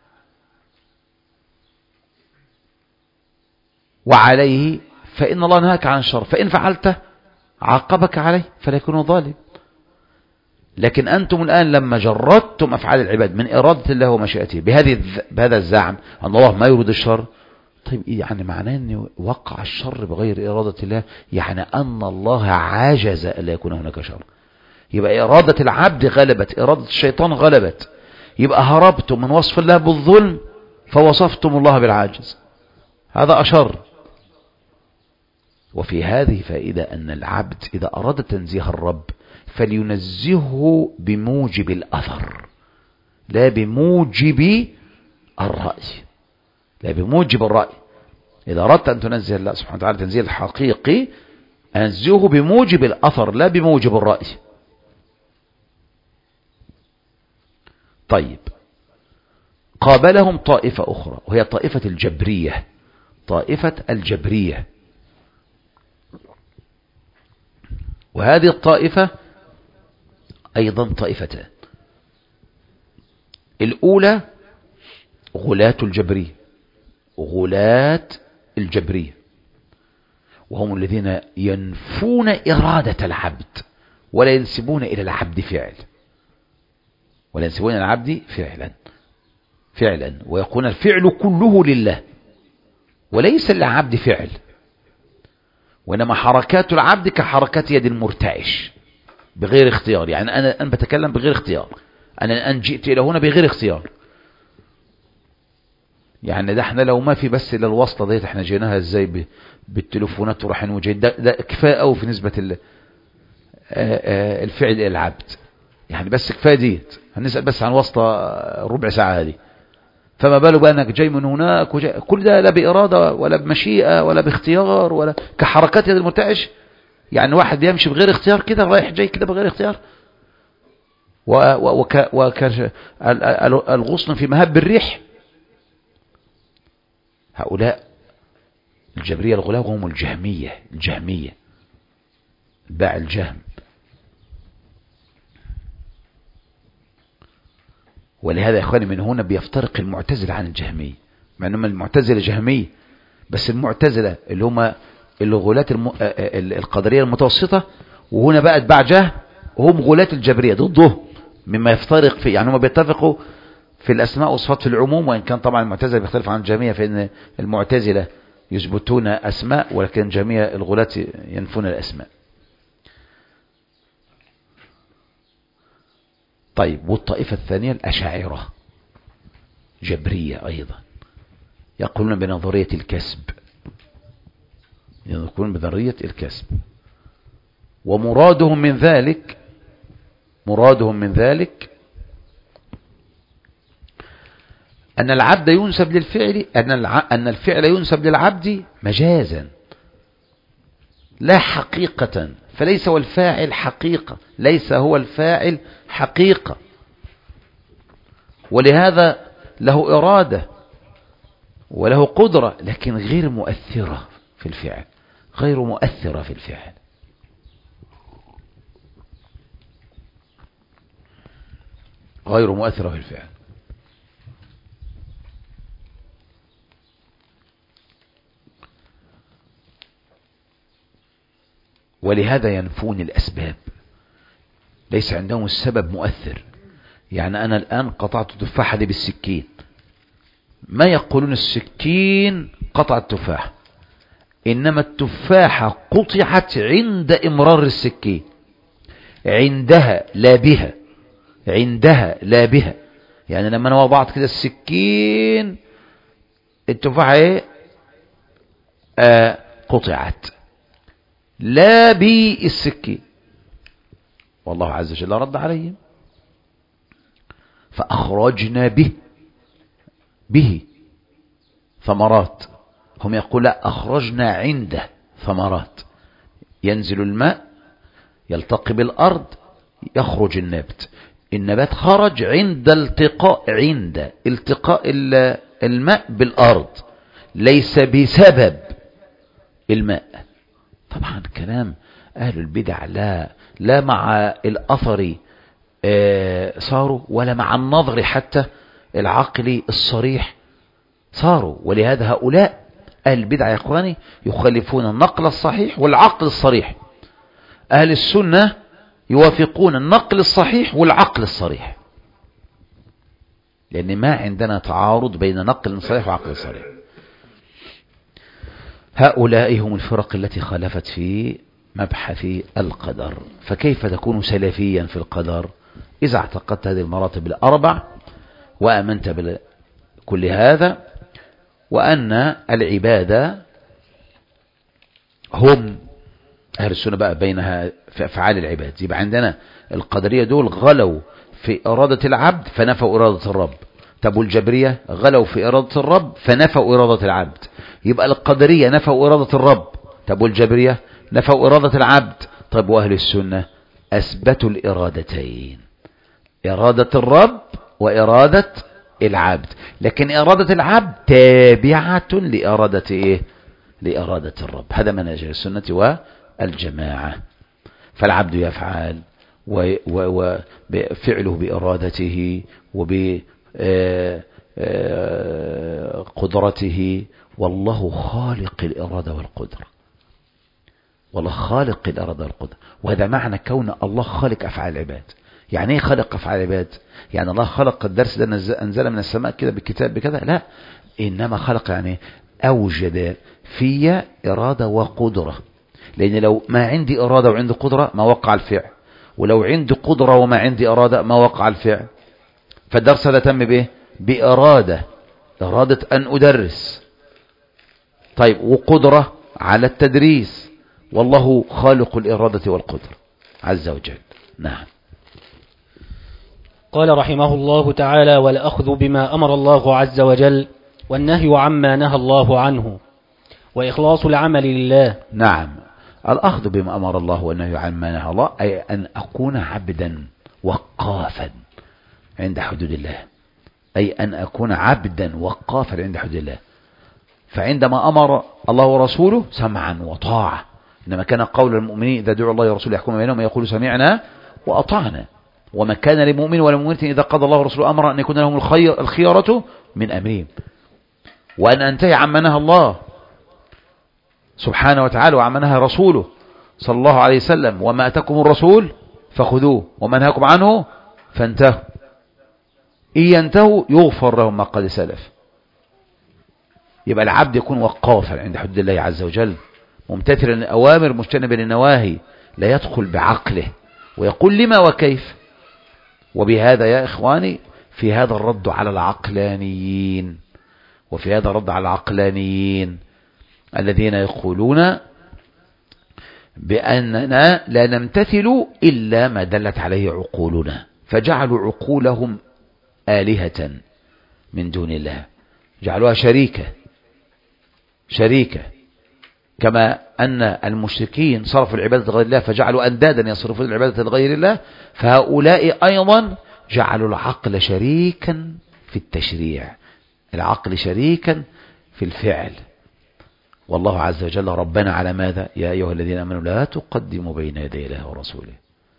وعليه فإن الله نهاك عن الشر، فإن فعلته عاقبك عليه فلا يكون ظالم. لكن أنتم الآن لما جردتم أفعال العباد من إرادة الله ومشيئته بهذا الزعم أن الله ما يريد الشر، طيب يعني معناه أن وقع الشر بغير إرادة الله، يعني أن الله عاجز ألا يكون هناك شر. يبقى إرادة العبد غلبت، إرادة الشيطان غلبت، يبقى هربتم من وصف الله بالظلم فوصفتم الله بالعاجز. هذا أشر. وفي هذه فائدة أن العبد إذا أراد تنزيه الرب فلينزهه بموجب الأثر لا بموجب الرأي، لا بموجب الرأي. إذا أردت أن تنزه الله سبحانه وتعالى تنزيه الحقيقي أنزهه بموجب الأثر لا بموجب الرأي. طيب، قابلهم طائفة أخرى وهي طائفة الجبرية. طائفة الجبرية، وهذه الطائفة أيضا طائفتان. الأولى غلاة الجبرية، غلاة الجبرية، وهم الذين ينفون إرادة العبد ولا ينسبون إلى العبد فعل. ولا ينسبون العبد فعلا ويقول الفعل كله لله وليس للعبد فعل، وإنما حركات العبد كحركات يد المرتعش بغير اختيار. يعني أنا بتكلم بغير اختيار، أنا الآن جئت إلى هنا بغير اختيار. يعني ده احنا لو ما في بس إلى الواسطة ديت احنا جيناها ازاي بالتليفونات ورايحين وجايين، ده كفاية قوي في نسبة الفعل إلى العبد. يعني بس كفاية ديت، هنسأل بس عن واسطة ربع ساعة هذه، فما باله بقى انك جاي من هناك كل ده لا بإرادة ولا بمشيئة ولا باختيار ولا كحركات يد المرتعش. يعني واحد يمشي بغير اختيار كده رايح جاي كده بغير اختيار. الغصن في مهب الريح. هؤلاء الجبرية الغلاة هم الجهمية باع الجهم. ولهذا يا اخواني من هنا بيفترق المعتزلة عن الجهمية، مع انهم المعتزلة جهمية، بس المعتزلة اللي هم الغلاة القدرية المتوسطة، وهنا بقى اتباع جهم هم غلاة الجبرية ضده، مما يفترق فيه. يعني هم بيتفقوا في الأسماء والصفات في العموم، وإن كان طبعا المعتزلة بيختلف عن الجهمية، فإن المعتزلة يثبتون أسماء ولكن جميع الغلاة ينفون الأسماء. طيب، والطائفة الثانية الأشاعرة جبرية أيضا، يقولون بنظرية الكسب، ومرادهم من ذلك أن العبد ينسب للفعل، أن الفعل ينسب للعبد مجازا لا حقيقة، فليس هو الفاعل حقيقة، ولهذا له إرادة وله قدرة، لكن غير مؤثرة في الفعل، ولهذا ينفون الأسباب، ليس عندهم السبب مؤثر. يعني أنا الآن قطعت تفاحة دي بالسكين، ما يقولون السكين قطع التفاح، إنما التفاحة قطعت عند إمرار السكين، عندها لا بها. يعني لما أنا وضعت كده السكين التفاحة قطعت لا بالسكين، والله عز وجل رد عليهم فأخرجنا به ثمرات. هم يقول لا، أخرجنا عنده ثمرات، ينزل الماء يلتقي بالأرض يخرج النبات خرج عند التقاء الماء بالأرض، ليس بسبب الماء. طبعا كلام أهل البدع لا مع الأثر صاروا، ولا مع النظر حتى العقل الصريح صاروا. ولهذا هؤلاء أهل البدع يا إخواني يخالفون النقل الصحيح والعقل الصريح. أهل السنة يوافقون النقل الصحيح والعقل الصريح، لأن ما عندنا تعارض بين نقل صحيح وعقل صريح. هؤلاء هم الفرق التي خالفت في مبحث القدر. فكيف تكون سلفيا في القدر إذا اعتقدت هذه المراتب الأربع وآمنت بكل هذا، وأن العبادة هم أهل السنة بقى بينها في أفعال العباد. يبقى عندنا القدرية دول غلوا في إرادة العبد فنفوا إرادة الرب. طب والجبرية غلوا في إرادة الرب فنفوا إرادة العبد. يبقى القدرية نفوا إرادة الرب، طب والجبرية نفوا إرادة العبد. طب وأهل السنة أثبتوا الإرادتين، إرادة الرب وإرادة العبد، لكن إرادة العبد تابعة لإرادة إيه؟ لإرادة الرب. هذا منهج السنة والجماعة. فالعبد يفعل وفعله بإرادته وبقدرته، والله خالق الإرادة والقدرة، والله خالق الإرادة والقدرة. وهذا معنى كون الله خالق أفعال العباد. يعني ايه خلق أفعال العباد؟ يعني الله خلق الدرس ده أنزل من السماء كده بالكتاب بكذا؟ لا، إنما خلق يعني أوجد في إرادة وقدرة. لأن لو ما عندي إرادة وعندي قدرة ما وقع الفعل، ولو عندي قدرة وما عندي إرادة ما وقع الفعل. فالدرس هذا تم بإيه؟ بإرادة أن أدرس. طيب، وقدرة على التدريس، والله خالق الإرادة والقدرة عز وجل. نعم. قال رحمه الله تعالى: والأخذ بما أمر الله عز وجل والنهي عما نهى الله عنه وإخلاص العمل لله. نعم، الأخذ بما أمر الله والنهي عما نهى الله، أي أن أكون عبدا وقافا عند حدود الله، أي أن أكون عبدا وقافا عند حدود الله. فعندما أمر الله ورسوله سمعا وطاعة، إنما كان قول المؤمنين إذا دعوا الله ورسوله يحكم بينهم يقول سمعنا وأطعنا. وما كان لمؤمن ولا مؤمنة إذا قضى الله ورسوله أمرا أن يكون لهم الخيرة من أمرهم، وأن أنتهي عما نهى الله سبحانه وتعالى وعما نهى رسوله صلى الله عليه وسلم. وما أتاكم الرسول فخذوه وما نهاكم عنه فانتهوا، إن ينتهوا يغفر لهم ما قد سلف. يبقى العبد يكون وقافا عند حدود الله عز وجل، ممتثلا الأوامر مجتنبا النواهي، لا يدخل بعقله ويقول لما وكيف. وبهذا يا إخواني في هذا الرد على العقلانيين، وفي هذا الرد على العقلانيين الذين يقولون بأننا لا نمتثل إلا ما دلت عليه عقولنا، فجعلوا عقولهم آلهة من دون الله، جعلوها شريكة كما أن المشركين صرفوا العبادة لغير الله فجعلوا أندادا يصرفون العبادة لغير الله، فهؤلاء أيضا جعلوا العقل شريكا في التشريع، العقل شريكا في الفعل. والله عز وجل ربنا على ماذا؟ يا أيها الذين آمنوا لا تقدموا بين يدي الله ورسوله.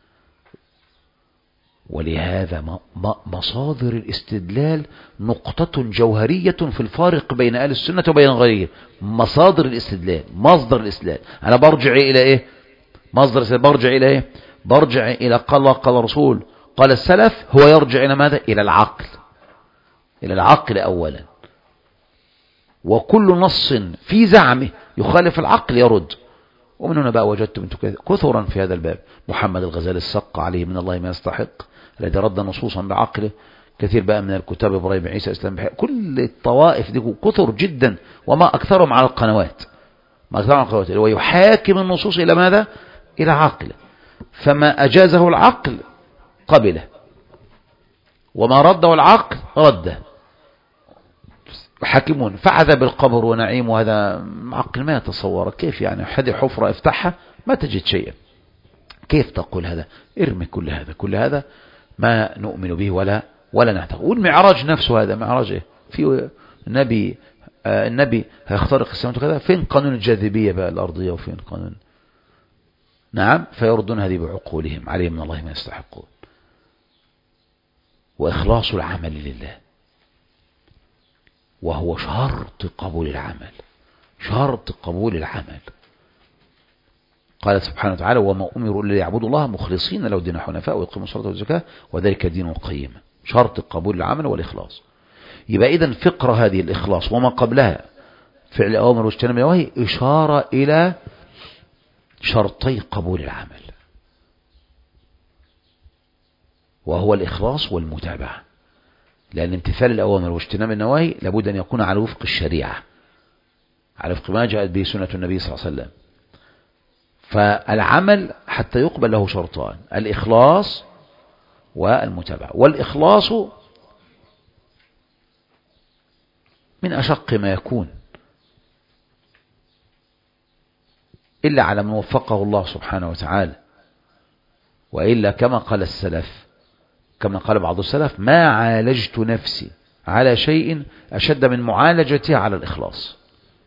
ولهذا مصادر الاستدلال نقطة جوهرية في الفارق بين أهل السنة وبين غيره. مصدر الاستدلال أنا برجع إلى إيه؟ مصدر الاستدلال برجع إلى قال الله قال رسول قال السلف، هو يرجع إلى ماذا؟ إلى العقل أولا. وكل نص في زعمه يخالف العقل يرد. ومن هنا بقى وجدتم كثرا في هذا الباب. محمد الغزالي السق عليه من الله ما يستحق، الذي رد نصوصا بعقله. كثير بقى من الكتاب، إبراهيم عيسى إسلام بحق، كل الطوائف دي كثر جدا، وما أكثرهم على القنوات، ويحاكم النصوص إلى ماذا؟ إلى عقله. فما أجازه العقل قبله، وما رده العقل رده. حاكمون فعذاب القبر ونعيم، وهذا عقل ما يتصور. كيف يعني حد حفرة افتحها ما تجد شيئا؟ كيف تقول هذا؟ ارمي كل هذا ما نؤمن به ولا نعتقد. والمعراج نفسه هذا معراج ايه؟ في النبي هيخترق السماوات وكذا، فين قانون الجاذبية بقى الأرضية وفين قانون؟ نعم، فيردون هذه بعقولهم عليهم من الله ما يستحقون. وإخلاص العمل لله، وهو شرط قبول العمل. قال سبحانه وتعالى: وما أمروا إلا ليعبدوا الله مخلصين له الدين حنفاء ويقيموا الصلاة والزكاة وذلك دين القيم. شرط قبول العمل والإخلاص. يبقى إذن فقرة هذه الإخلاص وما قبلها فعل الأوامر واجتناب النواهي إشارة إلى شرطي قبول العمل، وهو الإخلاص والمتابعة. لأن امتثال الأوامر واجتناب النواهي لابد أن يكون على وفق الشريعة، على وفق ما جاءت به سنة النبي صلى الله عليه وسلم. فالعمل حتى يقبل له شرطان: الإخلاص والمتابعة. والإخلاص من أشق ما يكون، إلا على من وفقه الله سبحانه وتعالى. وإلا كما قال بعض السلف: ما عالجت نفسي على شيء أشد من معالجتي على الإخلاص.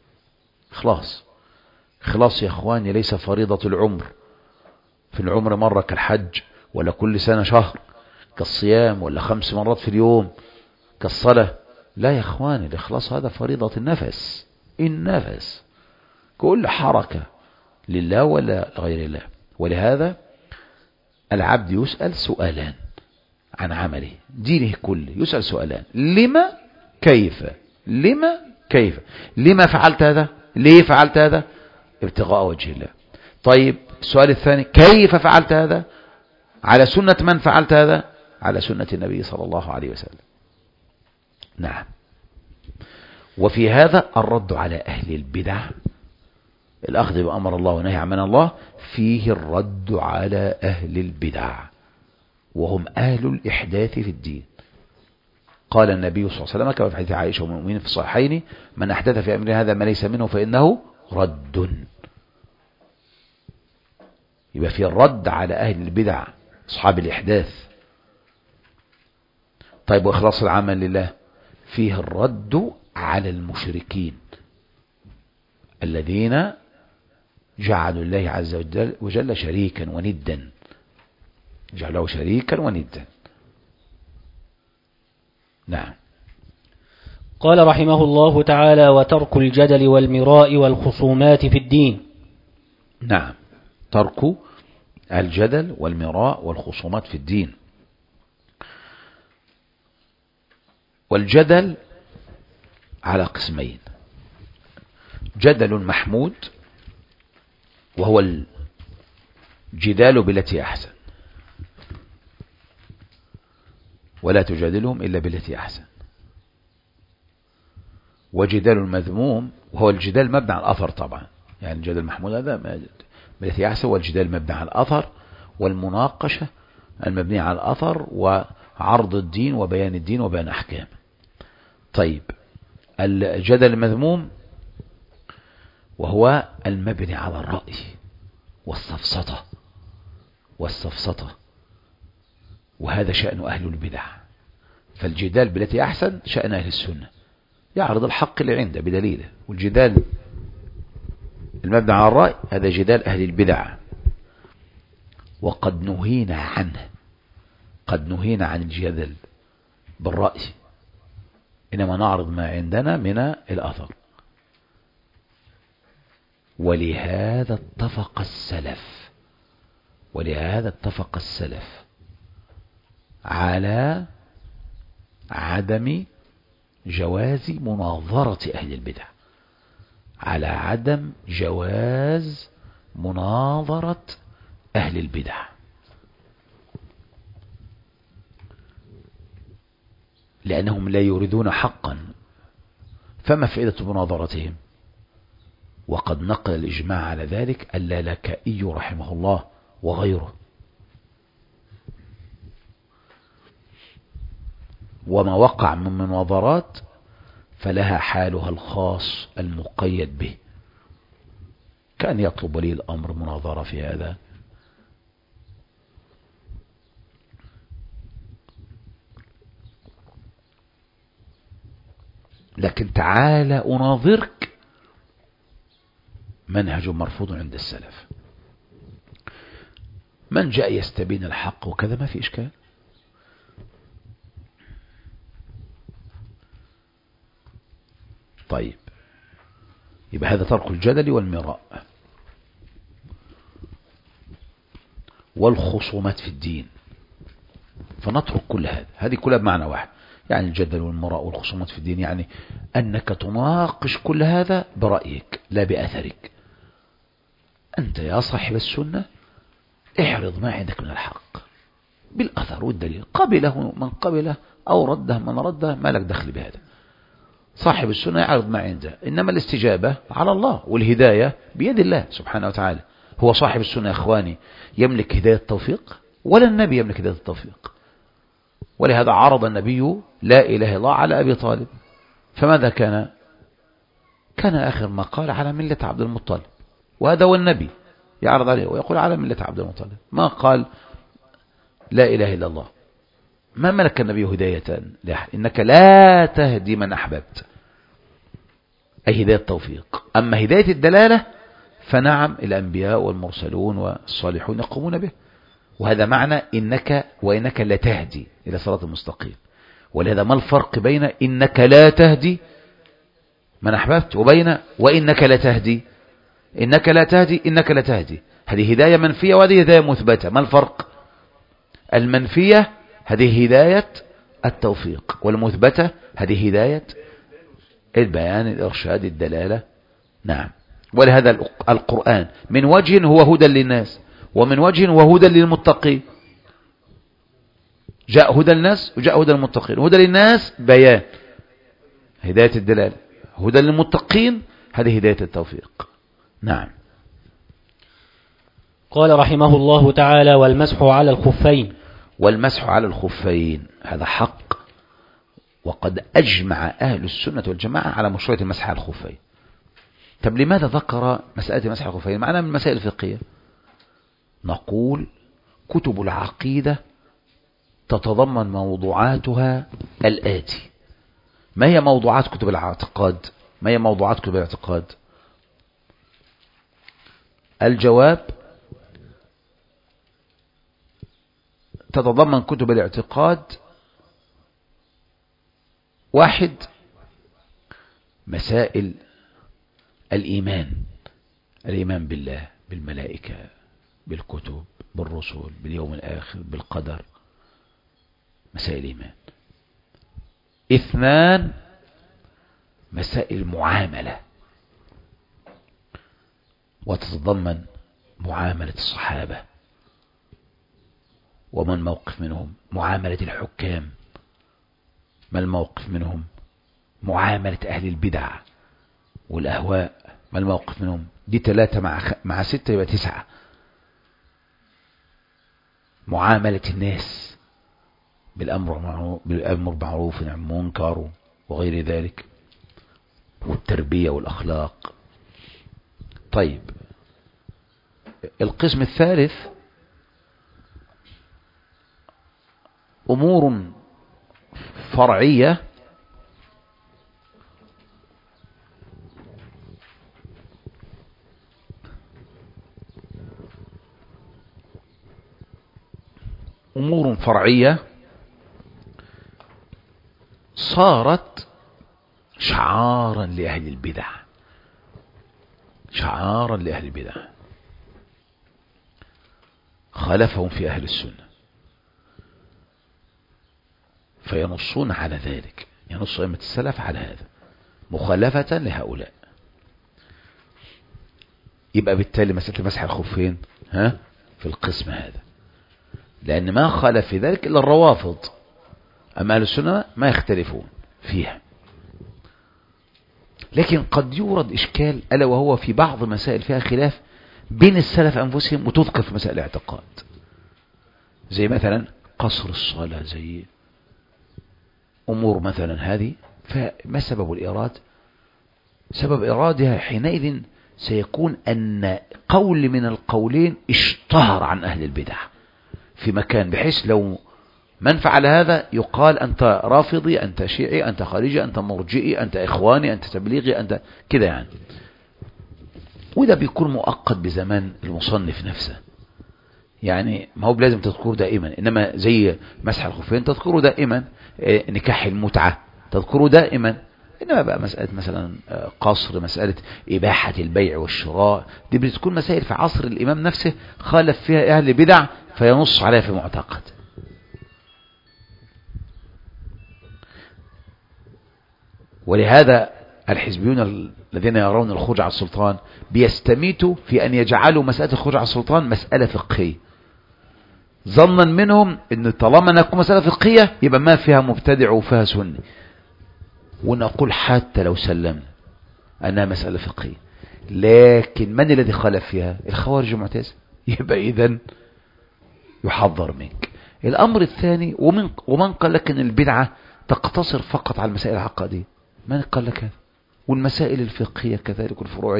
إخلاص يا أخواني ليس فريضة العمر، في العمر مرة كالحج، ولا كل سنة شهر كالصيام، ولا 5 مرات في اليوم كالصلاة. لا يا أخواني، الإخلاص هذا فريضة النفس، كل حركة لله ولا غير الله. ولهذا العبد يسأل سؤالان: عن عمله دينه كله، يسأل سؤالان: لما؟ كيف؟ لما؟ كيف؟ لما فعلت هذا؟ ليه فعلت هذا؟ ابتغاء وجه الله. طيب السؤال الثاني: كيف فعلت هذا؟ على سنة من فعلت هذا؟ على سنة النبي صلى الله عليه وسلم. نعم. وفي هذا الرد على أهل البدع، الأخذ بأمر الله ونهي عن الله، فيه الرد على أهل البدع وهم أهل الإحداث في الدين. قال النبي صلى الله عليه وسلم كما في حديث عائشة والمؤمنين في الصحيحين: من أحدث في أمرنا هذا ما ليس منه فإنه رد. يبقى في الرد على أهل البدع أصحاب الإحداث. طيب وإخلاص العمل لله، فيه الرد على المشركين الذين جعلوا الله عز وجل شريكا وندا، جعلوا شريكا وندا. نعم. قال رحمه الله تعالى: وترك الجدل والمراء والخصومات في الدين. نعم، ترك الجدل والمراء والخصومات في الدين. والجدل على قسمين: جدل محمود وهو الجدال بالتي أحسن، ولا تجادلهم إلا بالتي أحسن. وجدال مذموم وهو الجدال مبني على الأثر طبعا، يعني الجدال المحمود هذا بالتي أحسن، والجدال مبني على الأثر، والمناقشة المبنية على الأثر وعرض الدين وبيان الدين وبيان أحكام. طيب الجدل المذموم وهو المبني على الرأي والسفسطة، وهذا شأن أهل البدع. فالجدال بالتي أحسن شأن أهل السنة، يعرض الحق اللي عنده بدليله. والجدال المبني على الرأي هذا جدال أهل البدع، وقد نهينا عنه، قد نهينا عن الجدل بالرأي، إنما نعرض ما عندنا من الأثر. ولهذا اتفق السلف على عدم جواز مناظرة أهل البدع، على عدم جواز مناظرة أهل البدع. لأنهم لا يريدون حقا، فما فائدة مناظرتهم؟ وقد نقل الإجماع على ذلك اللالكائي رحمه الله وغيره. وما وقع من مناظرات فلها حالها الخاص المقيد به، كان يطلب ولي الأمر مناظرة في هذا، لكن تعال أناظرك منهج مرفوض عند السلف. من جاء يستبين الحق وكذا ما في إشكال. طيب يبقى هذا ترك الجدل والمراء والخصومات في الدين، فنترك كل هذه كلها بمعنى واحد. يعني الجدل والمراء والخصومات في الدين يعني أنك تناقش كل هذا برأيك لا بأثرك. أنت يا صاحب السنة اعرض ما عندك من الحق بالأثر والدليل، قبله من قبله أو رده من رده، ما لك دخل بهذا. صاحب السنة يعرض ما عنده، إنما الاستجابة على الله والهداية بيد الله سبحانه وتعالى. هو صاحب السنة يا إخواني يملك هداية التوفيق ولا النبي يملك هداية التوفيق؟ ولهذا عرض النبي لا إله إلا الله على أبي طالب، فماذا كان آخر ما قال على ملة عبد المطلب، وهذا هو النبي يعرض عليه ويقول على ملة عبد المطلب، ما قال لا إله إلا الله. ما ملك النبي هداية لأحد، إنك لا تهدي من أحببت، أي هداية التوفيق. أما هداية الدلالة فنعم الأنبياء والمرسلون والصالحون يقومون به، وهذا معنى وإنك لا تهدي إلى صراط المستقيم. ولهذا ما الفرق بين إنك لا تهدي من أحببت وبين وإنك لا تهدي؟ إنك لا تهدي هذه هداية منفية وهذه هداية مثبتة. ما الفرق؟ المنفية هذه هداية التوفيق، والمثبتة هذه هداية البيان، الإرشاد، الدلالة. نعم. ولهذا القرآن من وجه هو هدى للناس، ومن وجه هو هدى للمتقين. جاء هدى للناس وجاء هدى للمتقين. هدى للناس بيان هداية الدلالة، هدى للمتقين هذه هداية التوفيق. نعم. قال رحمه الله تعالى: والمسح على الخفين. والمسح على الخفين هذا حق، وقد أجمع أهل السنة والجماعة على مشروعية المسح على الخفين. طب لماذا ذكر مسألة مسح الخفين معنا من المسائل الفقهية؟ نقول كتب العقيدة تتضمن موضوعاتها الآتي. ما هي موضوعات كتب الاعتقاد؟ ما هي موضوعات كتب الاعتقاد؟ الجواب: تتضمن كتب الاعتقاد: 1. مسائل الإيمان، الإيمان بالله، بالملائكة، بالكتب، بالرسل، باليوم الآخر، بالقدر، مسائل الإيمان. 2. مسائل المعاملة، وتتضمن معاملة الصحابة وما الموقف منهم، معاملة الحكام ما الموقف منهم، معاملة أهل البدع والأهواء ما الموقف منهم. دي 3 مع 6 يبقى 9. معاملة الناس بالأمر معروف والنهي عن منكر وغير ذلك، والتربية والأخلاق. طيب، القسم الثالث أمور فرعية صارت شعارا لأهل البدع، شعارا لأهل البدع خالفهم في أهل السنة، فينصون على ذلك، ينص أئمة السلف على هذا مخالفة لهؤلاء. يبقى بالتالي مسألة مسح الخفين في القسم هذا، لأن ما خالف في ذلك إلا الروافض، أما أهل السنة ما يختلفون فيها. لكن قد يورد إشكال، ألا وهو في بعض مسائل فيها خلاف بين السلف أنفسهم وتذكر في مسائل الاعتقاد، زي مثلا قصر الصلاة، زي أمور مثلا هذه. فما سبب الإيراد؟ سبب إيرادها حينئذ سيكون أن قول من القولين اشتهر عن أهل البدع في مكان، بحيث لو من فعل هذا يقال أنت رافضي، أنت شيعي، أنت خارجي، أنت مرجئي، أنت إخواني، أنت تبليغي، أنت كده يعني. وده بيكون مؤقت بزمان المصنف نفسه، يعني ما هو لازم تذكره دائما، إنما زي مسح الخفين تذكره دائما، نكاح المتعة تذكره دائما. إنما بقى مسألة مثلا قصر، مسألة إباحة البيع والشراء، دي بتكون مسائل في عصر الإمام نفسه خالف فيها أهل البدع فينص عليها في معتقد. ولهذا الحزبيون الذين يرون الخروج على السلطان بيستميتوا في أن يجعلوا مسألة الخروج على السلطان مسألة فقهية، ظنا منهم أن طالما أنها مسألة فقهية يبقى ما فيها مبتدع وفيها سني. ونقول حتى لو سلمنا أنها مسألة فقهية، لكن من الذي خالف فيها؟ الخوارج والمعتزلة، يبقى إذن يحذر منك. الأمر الثاني، ومن قال لك أن البدعة تقتصر فقط على المسائل العقدية؟ من قال لك هذا؟ والمسائل الفقهية كذلك والفروعية.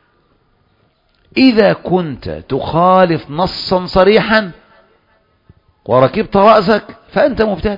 إذا كنت تخالف نصا صريحا وركبت رأسك فأنت مبتدع.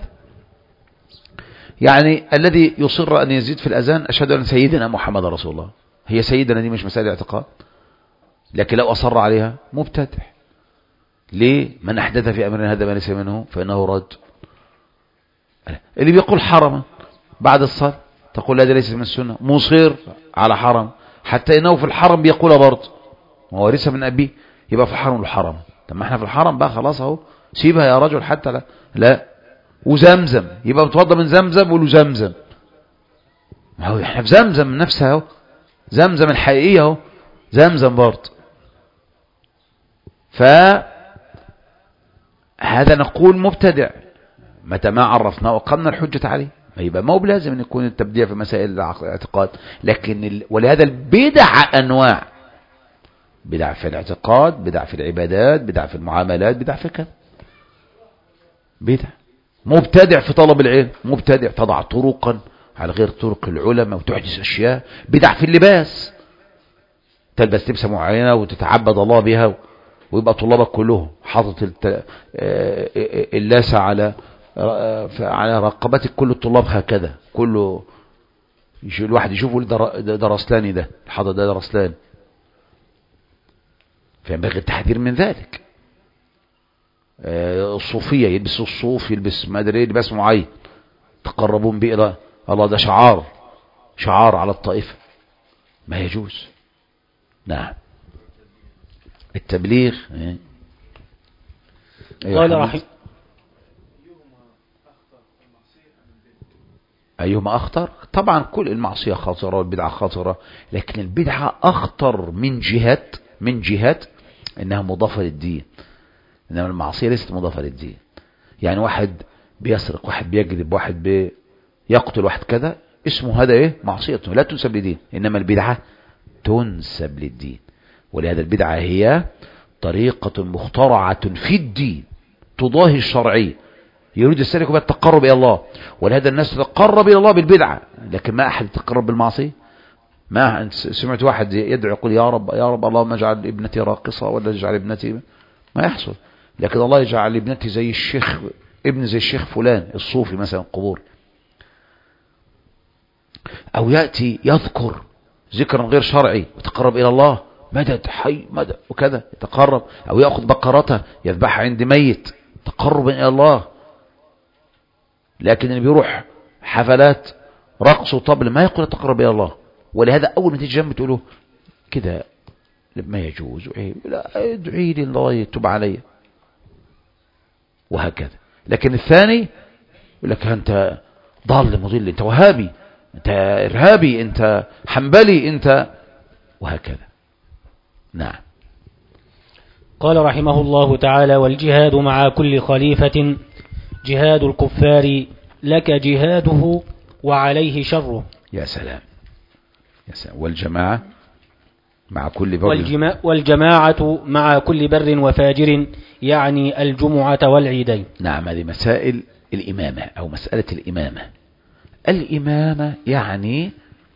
يعني الذي يصر أن يزيد في الأذان أشهد أن سيدنا محمد رسول الله، هي سيدنا دي مش مسائل اعتقاد، لكن لو أصر عليها مبتدع. ليه؟ من أحدث في أمرنا هذا ما ليس منه فإنه رد. اللي بيقول حرما بعد الصلاة تقول هذا ليس من السنة، مصير على حرم، حتى إنه في الحرم بيقول برضه وورثها من أبيه، يبقى في الحرم الحرم. طب ما احنا في الحرم بقى خلاص اهو، سيبها يا رجل حتى لا وزمزم، يبقى بتوضى من زمزم وله زمزم. ما هو احنا في زمزم نفسها اهو، زمزم الحقيقية اهو، زمزم برضه. فهذا نقول مبتدع متى ما عرفناه وقمنا الحجة عليه. ما يبقى ما هو بلازم ان يكون التبديع في مسائل الاعتقاد، لكن ولهذا البدع انواع، بدع في الاعتقاد، بدع في العبادات، بدع في المعاملات، بدع في كذا. بدع مبتدع في طلب العلم، مبتدع تضع طرقا على غير طرق العلماء وتحدث اشياء. بدع في اللباس، تلبس لبسه معينه وتتعبد الله بها، ويبقى طلابك كلهم حاطط اللاسة على رقبتك، كل الطلاب هكذا، كله الواحد يشوفه ده رسلاني، ده الحاضر ده رسلان. فينبغي التحذير من ذلك. الصوفية يلبس الصوف، يلبس ما ادري لباس معين تقربون به الى الله، ده شعار على الطائفة، ما يجوز. نعم. التبليغ قال رحمه أيهما أخطر؟ طبعا كل المعصية خطرة والبدعة خطرة، لكن البدعة أخطر من جهة إنها مضافة للدين، إنما المعصية ليست مضافة للدين. يعني واحد بيسرق، واحد بيكذب، واحد بيقتل، واحد كذا، اسمه هذا إيه؟ معصية لا تنسب للدين، إنما البدعة تنسب للدين. ولهذا البدعة هي طريقة مخترعة في الدين تضاهي الشرعية، يريد السلك بها التقرب إلى الله. ولهذا الناس تتقرب إلى الله بالبدعة، لكن ما أحد يتقرب بالمعصية. ما سمعت واحد يدعو يقول يا رب يا رب اللهم اجعل ابنتي راقصة، ولا اجعل ابنتي، ما يحصل. لكن الله يجعل ابنتي زي الشيخ، ابن زي الشيخ فلان الصوفي مثلا قبور. أو يأتي يذكر ذكرا غير شرعي وتقرب إلى الله، مدد حي مدد وكذا يتقرب. أو يأخذ بقرته يذبحها عند ميت تقربا إلى الله. لكن اللي بيروح حفلات رقص وطبل ما يقول تقرب إلى الله. ولهذا أول ما تيجي جنب تقوله كده ما يجوز، لا ادعي لي الله يتوب علي وهكذا. لكن الثاني يقول لك أنت ضال مضل، أنت وهابي، أنت إرهابي، أنت حنبلي، أنت وهكذا. نعم. قال رحمه الله تعالى: والجهاد مع كل خليفة جهاد الكفار لك جهاده وعليه شره. يا سلام يا سلام. والجماعة مع كل بر، والجماعة مع كل بر وفاجر، يعني الجمعة والعيدين. نعم. هذه مسائل الإمامة أو مسألة الإمامة. الإمامة يعني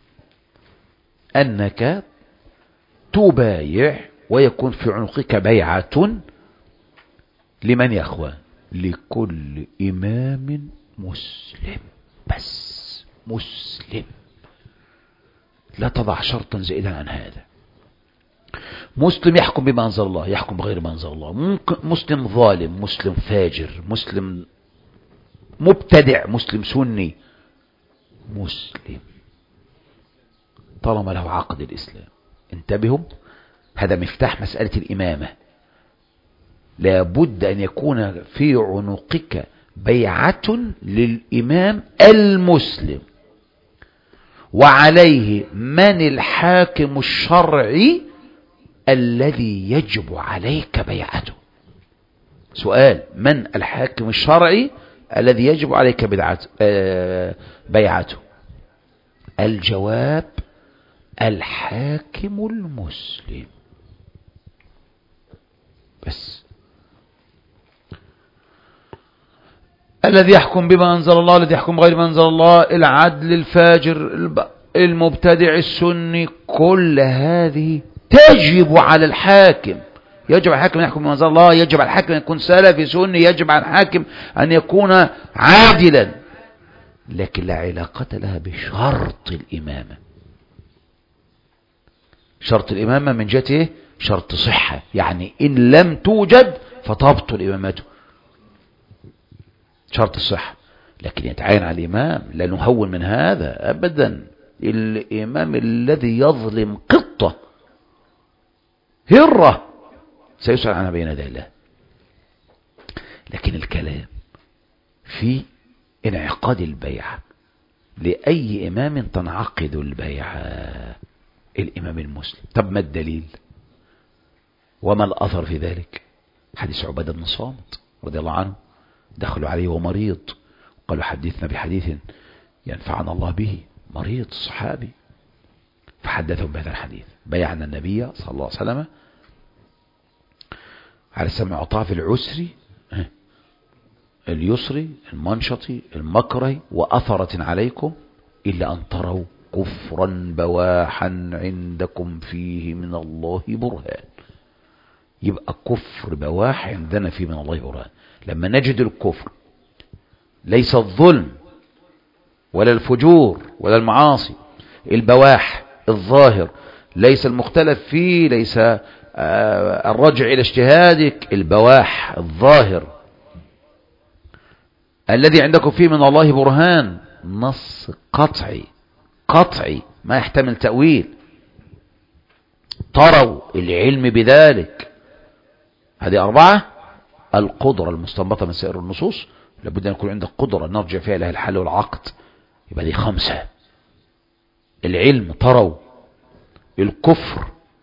أنك تبايع ويكون في عنقك بيعة لمن يا أخوان؟ لكل إمام مسلم، بس مسلم، لا تضع شرطا زائدا عن هذا. مسلم يحكم بما أنزل الله، يحكم بغير ما أنزل الله، مسلم ظالم، مسلم فاجر، مسلم مبتدع، مسلم سني، مسلم طالما له عقد الإسلام. انتبهوا، هذا مفتاح مسألة الإمامة. لابد أن يكون في عنقك بيعة للإمام المسلم، وعليه من الحاكم الشرعي الذي يجب عليك بيعته. سؤال: من الحاكم الشرعي الذي يجب عليك بيعته؟ الجواب: الحاكم المسلم. بس الذي يحكم بما أنزل الله، الذي يحكم بغير ما أنزل الله، العدل، الفاجر، المبتدع، السني، كل هذه تجب على الحاكم. يجب على الحاكم أن يحكم بما أنزل الله، يجب على الحاكم أن يكون سلفي سني، يجب على الحاكم أن يكون عادلا، لكن لا علاقة لها بشرط الإمامة. شرط الإمامة من جهته شرط صحة، يعني إن لم توجد فتبطل إمامته، شرط الصحة. لكن يتعين على الإمام، لا نهون من هذا أبدا. الإمام الذي يظلم قطة هرة سيسأل عنها بين يدي الله. لكن الكلام في انعقاد البيعة لأي إمام تنعقد البيعة؟ الإمام المسلم. طب ما الدليل وما الأثر في ذلك؟ حديث عبادة بن صامت رضي الله عنه، دخلوا عليه ومريض، قالوا حدثنا بحديث ينفعنا الله به، مريض صحابي، فحدثهم بهذا الحديث. بيعنا النبي صلى الله عليه وسلم على السمع والطاعة في العسر اليسر المنشط المكره وأثرة عليكم إلا أن تروا كفرا بواحا عندكم فيه من الله برهان. يبقى كفر بواح عندنا فيه من الله برهان. لما نجد الكفر ليس الظلم ولا الفجور ولا المعاصي، البواح الظاهر، ليس المختلف فيه، ليس الرجع إلى اجتهادك، البواح الظاهر الذي عندكم فيه من الله برهان، نص قطعي قطعي ما يحتمل تأويل، تروا العلم بذلك. هذه 4. القدرة المستنبطة من سائر النصوص، لابد أن يكون عندك قدرة نرجع فيها لها الحل والعقد، يبقى دي 5. العلم، تروا، الكفر،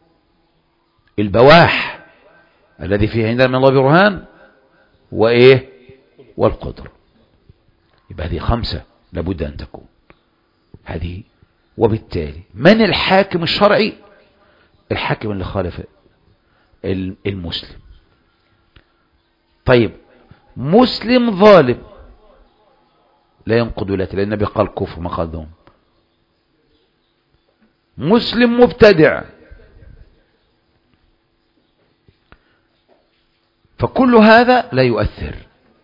البواح الذي فيه عندنا من الله برهان، وإيه؟ والقدر. يبقى هذه 5 لابد أن تكون هذه. وبالتالي من الحاكم الشرعي؟ الحاكم اللي خالف المسلم. طيب مسلم ظالم لا ينقض ولايته، لأن النبي قال كفر ما قال ذنب. مسلم مبتدع، فكل هذا لا يؤثر.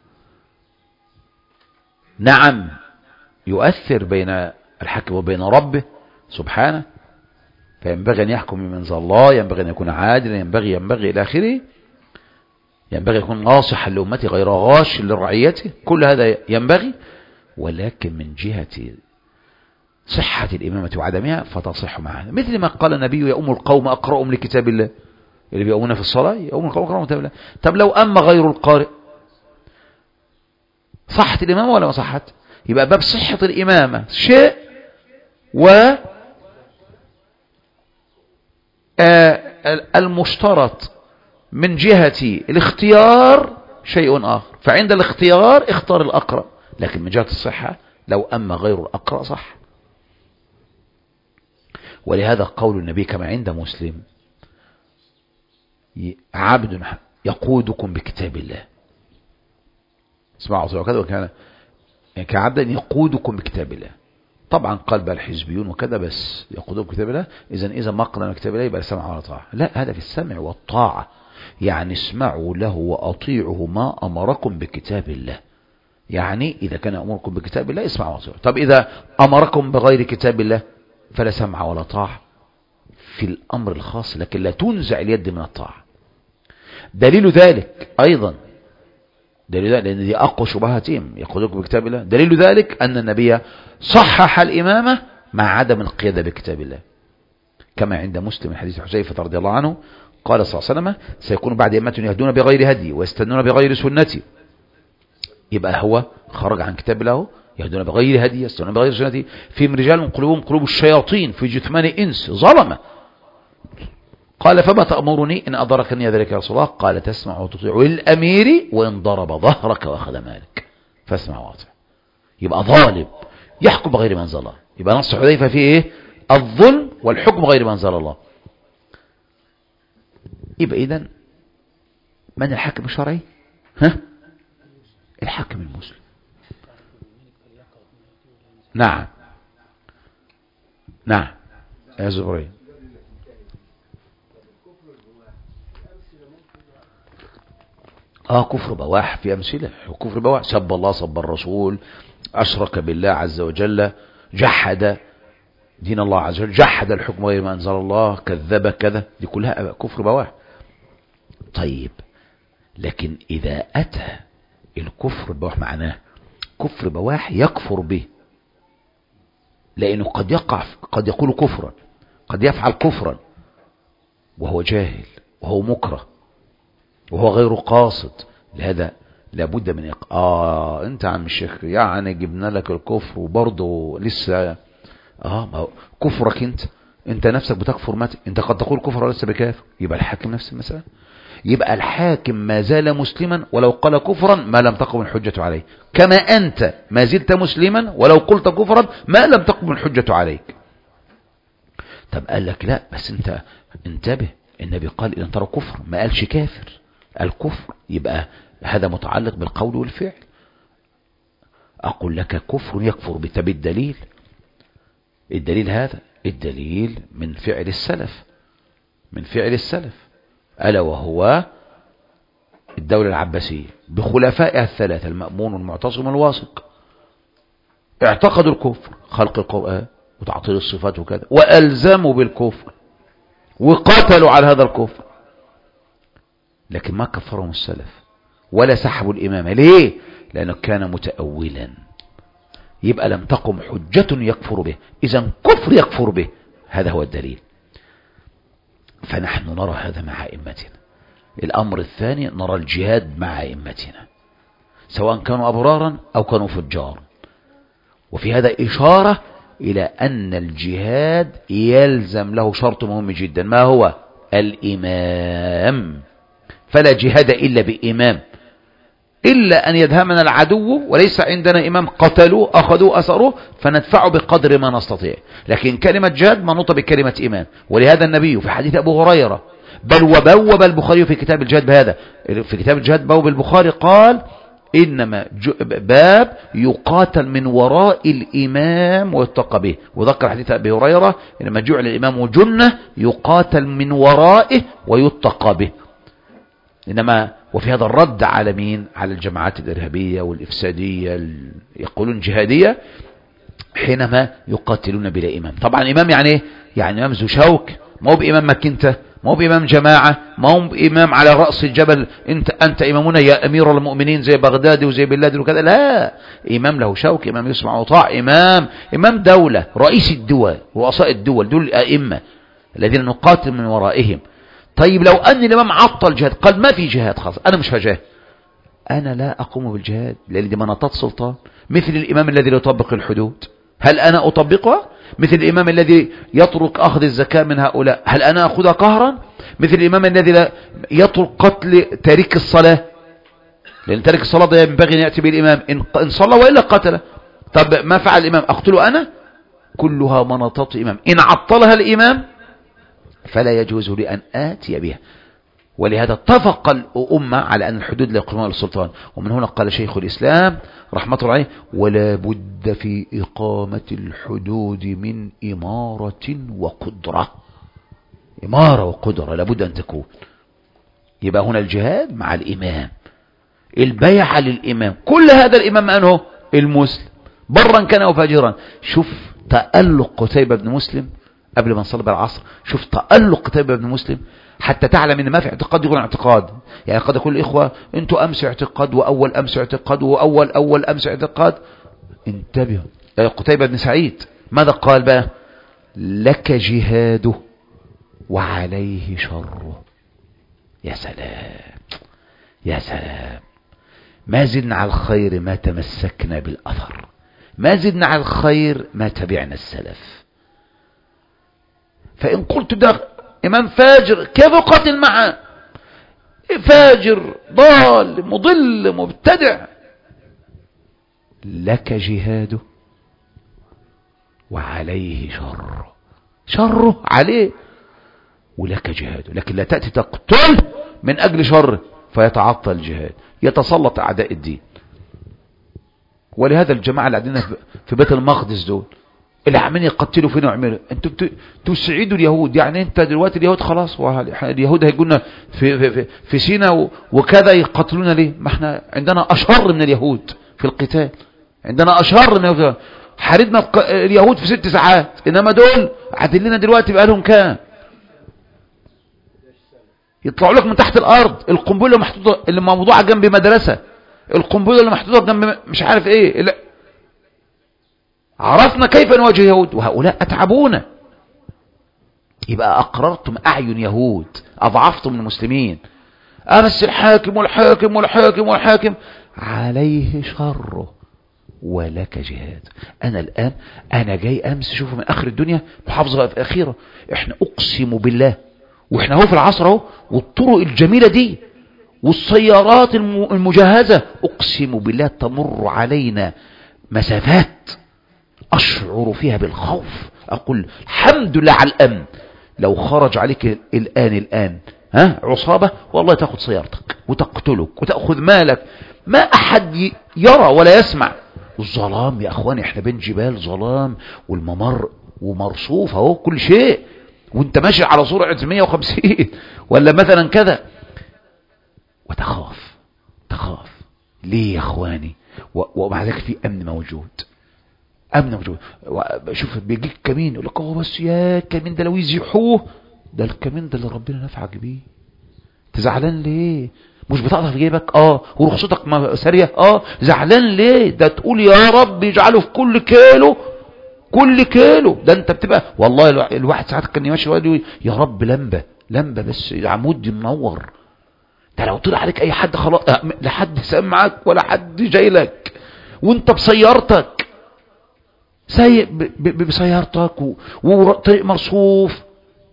نعم يؤثر بين الحاكم وبين ربه سبحانه، فينبغي أن يحكم من منزل الله، ينبغي أن يكون عادلا، ينبغي إلى آخره، ينبغي أن يكون ناصحا لأمته غير غاش لرعيته، كل هذا ينبغي. ولكن من جهة صحة الإمامة وعدمها فتصح معها، مثل ما قال النبي يؤم القوم أقرأهم لكتاب الله، اللي بيؤمنا في الصلاة يؤم القوم أقرأهم لكتاب الله. طب لو أما غير القارئ صحت الإمامة ولا ما صحت؟ يبقى باب صحة الإمامة شيء، و المشترط من جهة الاختيار شيء آخر، فعند الاختيار اختار الأقرأ، لكن من جهة الصحة لو أما غير الأقرأ صح. ولهذا قول النبي كما عند مسلم عبد يقودكم بكتاب الله، اسمعوا وكذا، وكان كعبد يقودكم بكتاب الله. طبعا قال بقى الحزبيون وكذا، بس يقودكم بكتاب الله، إذا ما قلنا كتاب الله يبقى سمع ولا طاعة. لا، هذا في السمع والطاعة، يعني اسمعوا له وأطيعوا ما أمركم بكتاب الله. يعني إذا كان أمركم بكتاب الله اسمعوا وأطيعوا. طب إذا أمركم بغير كتاب الله فلا سمع ولا طاعة في الأمر الخاص، لكن لا تنزع اليد من الطاعة. دليل ذلك أيضا، لأن دي أقوى شبهاتهم، يقودكم بكتاب الله. دليل ذلك أن النبي صحح الإمامة مع عدم القيادة بكتاب الله، كما عند مسلم حديث حذيفة رضي الله عنه قال صلى الله عليه وسلم سيكون بعد أمة يهدون بغير هدي ويستنون بغير سنتي. يبقى هو خرج عن كتاب الله، يهدون بغير هدي يستنون بغير سنتي، فيهم رجال قلوبهم قلوب الشياطين في جثمان إنس ظلمة. قال فما تأمرني إن أدركني ذلك يا رسول الله؟ قال تسمع وتطيع للأمير وإن ضرب ظهرك وأخذ مالك فاسمع واطع. يبقى ظالم يحكم بغير ما أنزل الله. يبقى نص حذيفة فيه إيه؟ الظلم والحكم بغير ما أنزل الله. يبقى إذن من الحاكم الشرعي؟ الحاكم المسلم. نعم يا زبري. كفر بواح في أمثلة، وكفر بواح سب الله سب الرسول، أشرك بالله عز وجل، جحد دين الله عز وجل، جحد الحكم غير ما أنزل الله، كذب كذا، دي كلها كفر بواح. طيب لكن إذا أتى الكفر بواح معناه كفر بواح يكفر به، لأنه قد يقول كفرا، قد يفعل كفرا وهو جاهل وهو مكره وهو غير قاصد. لهذا لابد من انت عم الشيخ يعني جبنا لك الكفر وبرضه لسه ما هو كفرك انت نفسك بتكفر متى؟ انت قد تقول كفر ولسه بكافر. يبقى الحاكم نفس المسألة. يبقى الحاكم ما زال مسلما ولو قال كفرا ما لم تقم الحجة عليه، كما أنت ما زلت مسلما ولو قلت كفرا ما لم تقم الحجة عليك. طب قال لك لا بس انت انتبه، النبي قال إذا ترى كفر، ما قالش كافر، قال كفر. يبقى هذا متعلق بالقول والفعل. أقول لك كفر يكفر بالدليل. الدليل هذا الدليل من فعل السلف، ألا وهو الدولة العباسية بخلفائها الثلاثة المأمون والمعتصم والواثق، اعتقدوا الكفر، خلق القرآن وتعطيل الصفات وكذا، وألزموا بالكفر وقاتلوا على هذا الكفر، لكن ما كفرهم السلف ولا سحبوا الإمامة. ليه؟ لأنه كان متأولا. يبقى لم تقم حجة يكفر به، إذا كفر يكفر به، هذا هو الدليل. فنحن نرى هذا مع أئمتنا. الأمر الثاني نرى الجهاد مع أئمتنا سواء كانوا أبرارا أو كانوا فجارا. وفي هذا إشارة إلى أن الجهاد يلزم له شرط مهم جدا، ما هو؟ الإمام. فلا جهاد إلا بإمام، إلا أن يدهمنا العدو وليس عندنا إمام، قتلوه أخذوه أسروه فندفعه بقدر ما نستطيع. لكن كلمة جهاد منوطة بكلمة إمام. ولهذا النبي في حديث أبو هريرة، بل وبوب البخاري في كتاب الجهاد بهذا، في كتاب الجهاد بوب البخاري قال إنما باب يقاتل من وراء الإمام ويتقى به. وذكر حديث أبي هريرة إنما جعل الإمام جنة يقاتل من ورائه ويتقى به. إنما وفي هذا الرد على مين؟ على الجماعات الإرهابية والإفسادية يقولون جهادية حينما يقاتلون بلا إمام. طبعا إمام يعني إيه؟ يعني إمام ذو شوك، ما هو بإمام مكنته، ما هو بإمام جماعة، ما هو بإمام على رأس الجبل أنت إمامنا يا أمير المؤمنين زي بغداد وزي بلاد وكذا. لا، إمام له شوك، إمام يسمع وطاع، إمام دولة، رئيس الدول، رؤساء الدول، دول الأئمة الذين نقاتل من ورائهم. طيب لو أن الإمام عطل الجهاد، قال ما في جهاد خاص، أنا مش هجاهد، أنا لا أقوم بالجهاد لأن دي مناطات سلطان. مثل الإمام الذي لا يطبق الحدود، هل أنا أطبقها؟ مثل الإمام الذي يترك أخذ الزكاة من هؤلاء، هل أنا أخذها قهرا؟ مثل الإمام الذي لا يترك قتل تارك الصلاة، لأن تارك الصلاة ده ينبغي أن يأتي بالإمام، إن صلى وإلا قتله. طب ما فعل الإمام؟ أقتله أنا؟ كلها مناطات إمام، إن عطلها الإمام فلا يجوز لي أن آتي بها. ولهذا اتفق الأمة على أن الحدود لا يقومها للسلطان. ومن هنا قال شيخ الإسلام رحمة الله عليه ولا بد في إقامة الحدود من إمارة وقدرة. إمارة وقدرة لابد أن تكون. يبقى هنا الجهاد مع الإمام، البيعة للإمام، كل هذا الإمام أنه المسلم برا كان أو فاجرا. شوف تألق قتيبة بن مسلم قبل ما نصلي بالعصر، شوف تألق قتيبة بن مسلم حتى تعلم ان ما في اعتقاد يكون اعتقاد. يعني قد يقول الإخوة انتوا امس اعتقاد واول امس اعتقاد واول امس اعتقاد. انتبهوا، قتيبة بن سعيد ماذا قال بقى؟ لك جهاده وعليه شره. يا سلام يا سلام، ما زدنا على الخير ما تمسكنا بالأثر، ما زدنا على الخير ما تبعنا السلف. فإن قلت ده إمام فاجر كيف أقاتل معه؟ فاجر ضال مضل مبتدع. لك جهاده وعليه شره عليه ولك جهاده. لكن لا تأتي تقتل من أجل شره فيتعطل الجهاد، يتسلط أعداء الدين. ولهذا الجماعة اللي قاعدين في بيت المقدس دول اللي عمالين يقتلوا فينا ويعملوا، انتوا تسعدوا اليهود. يعني انت دلوقتي اليهود خلاص، اليهود هيجونا في سينا وكذا يقتلونا ليه؟ ما احنا عندنا اشر من اليهود في القتال، عندنا اشر من اليهود. حاربنا اليهود في 6 ساعات، انما دول عادل لنا دلوقتي بقى لهم كام؟ يطلعوا لك من تحت الارض. القنبله محطوطه اللي موضوعه جنب مدرسه، القنبله اللي محطوطه جنب مش عارف ايه. لا. عرفنا كيف نواجه يهود وهؤلاء أتعبونا. يبقى أقررتم أعين يهود، أضعفتم المسلمين. بس الحاكم والحاكم والحاكم والحاكم. عليه شره ولك جهاد. انا الان انا جاي امس شوفوا من اخر الدنيا محافظة في اخيرة، احنا اقسم بالله واحنا هو في العصر اهو، والطرق الجميلة دي والسيارات المجهزة اقسم بالله تمر علينا مسافات اشعر فيها بالخوف، اقول الحمد لله على الامن. لو خرج عليك الان عصابة والله تاخد سيارتك وتقتلك وتأخذ مالك، ما احد يرى ولا يسمع. الظلام يا اخواني، احنا بين جبال ظلام، والممر ومرصوف اهو كل شيء، وانت ماشي على سرعة 150 ولا مثلا كذا، وتخاف ليه يا اخواني؟ ومع ذلك في امن موجود، امن موجود. شوف بيجيك كمين يقول لك بس يا كمين ده لو يزيحوه، ده الكمين ده اللي ربنا نفعك بيه، تزعلان ليه؟ مش بتقطع في جيبك ورخصتك ساريه زعلان ليه؟ ده تقول يا رب يجعله في كل كيلو. ده انت بتبقى والله الواحد ساعات كان ماشي يقول يا رب لمبه بس العمود منور. ده لو طلع عليك اي حد خلاص لا حد سمعك ولا حد جاي لك، وانت بسيارتك سايق بسيارتك وطريق مرصوف،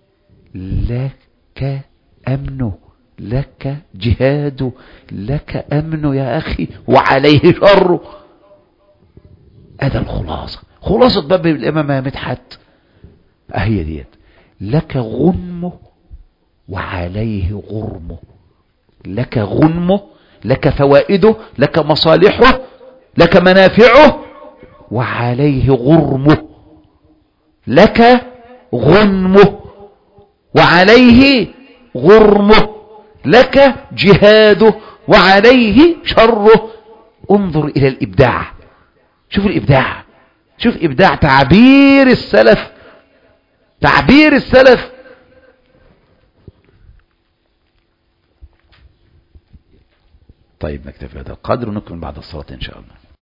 لك امنه لك جهاده لك امنه يا اخي وعليه شره. هذا خلاصة باب الامام مدحت اهي ديت، لك غنمه وعليه غرمه، لك غنمه لك فوائده لك مصالحه لك منافعه، وعليه غرمه، لك غنمه وعليه غرمه، لك جهاده وعليه شره. انظر الى الابداع، شوف الابداع، شوف ابداع تعبير السلف. طيب نكتفي هذا القدر ونكمل بعد الصلاة ان شاء الله.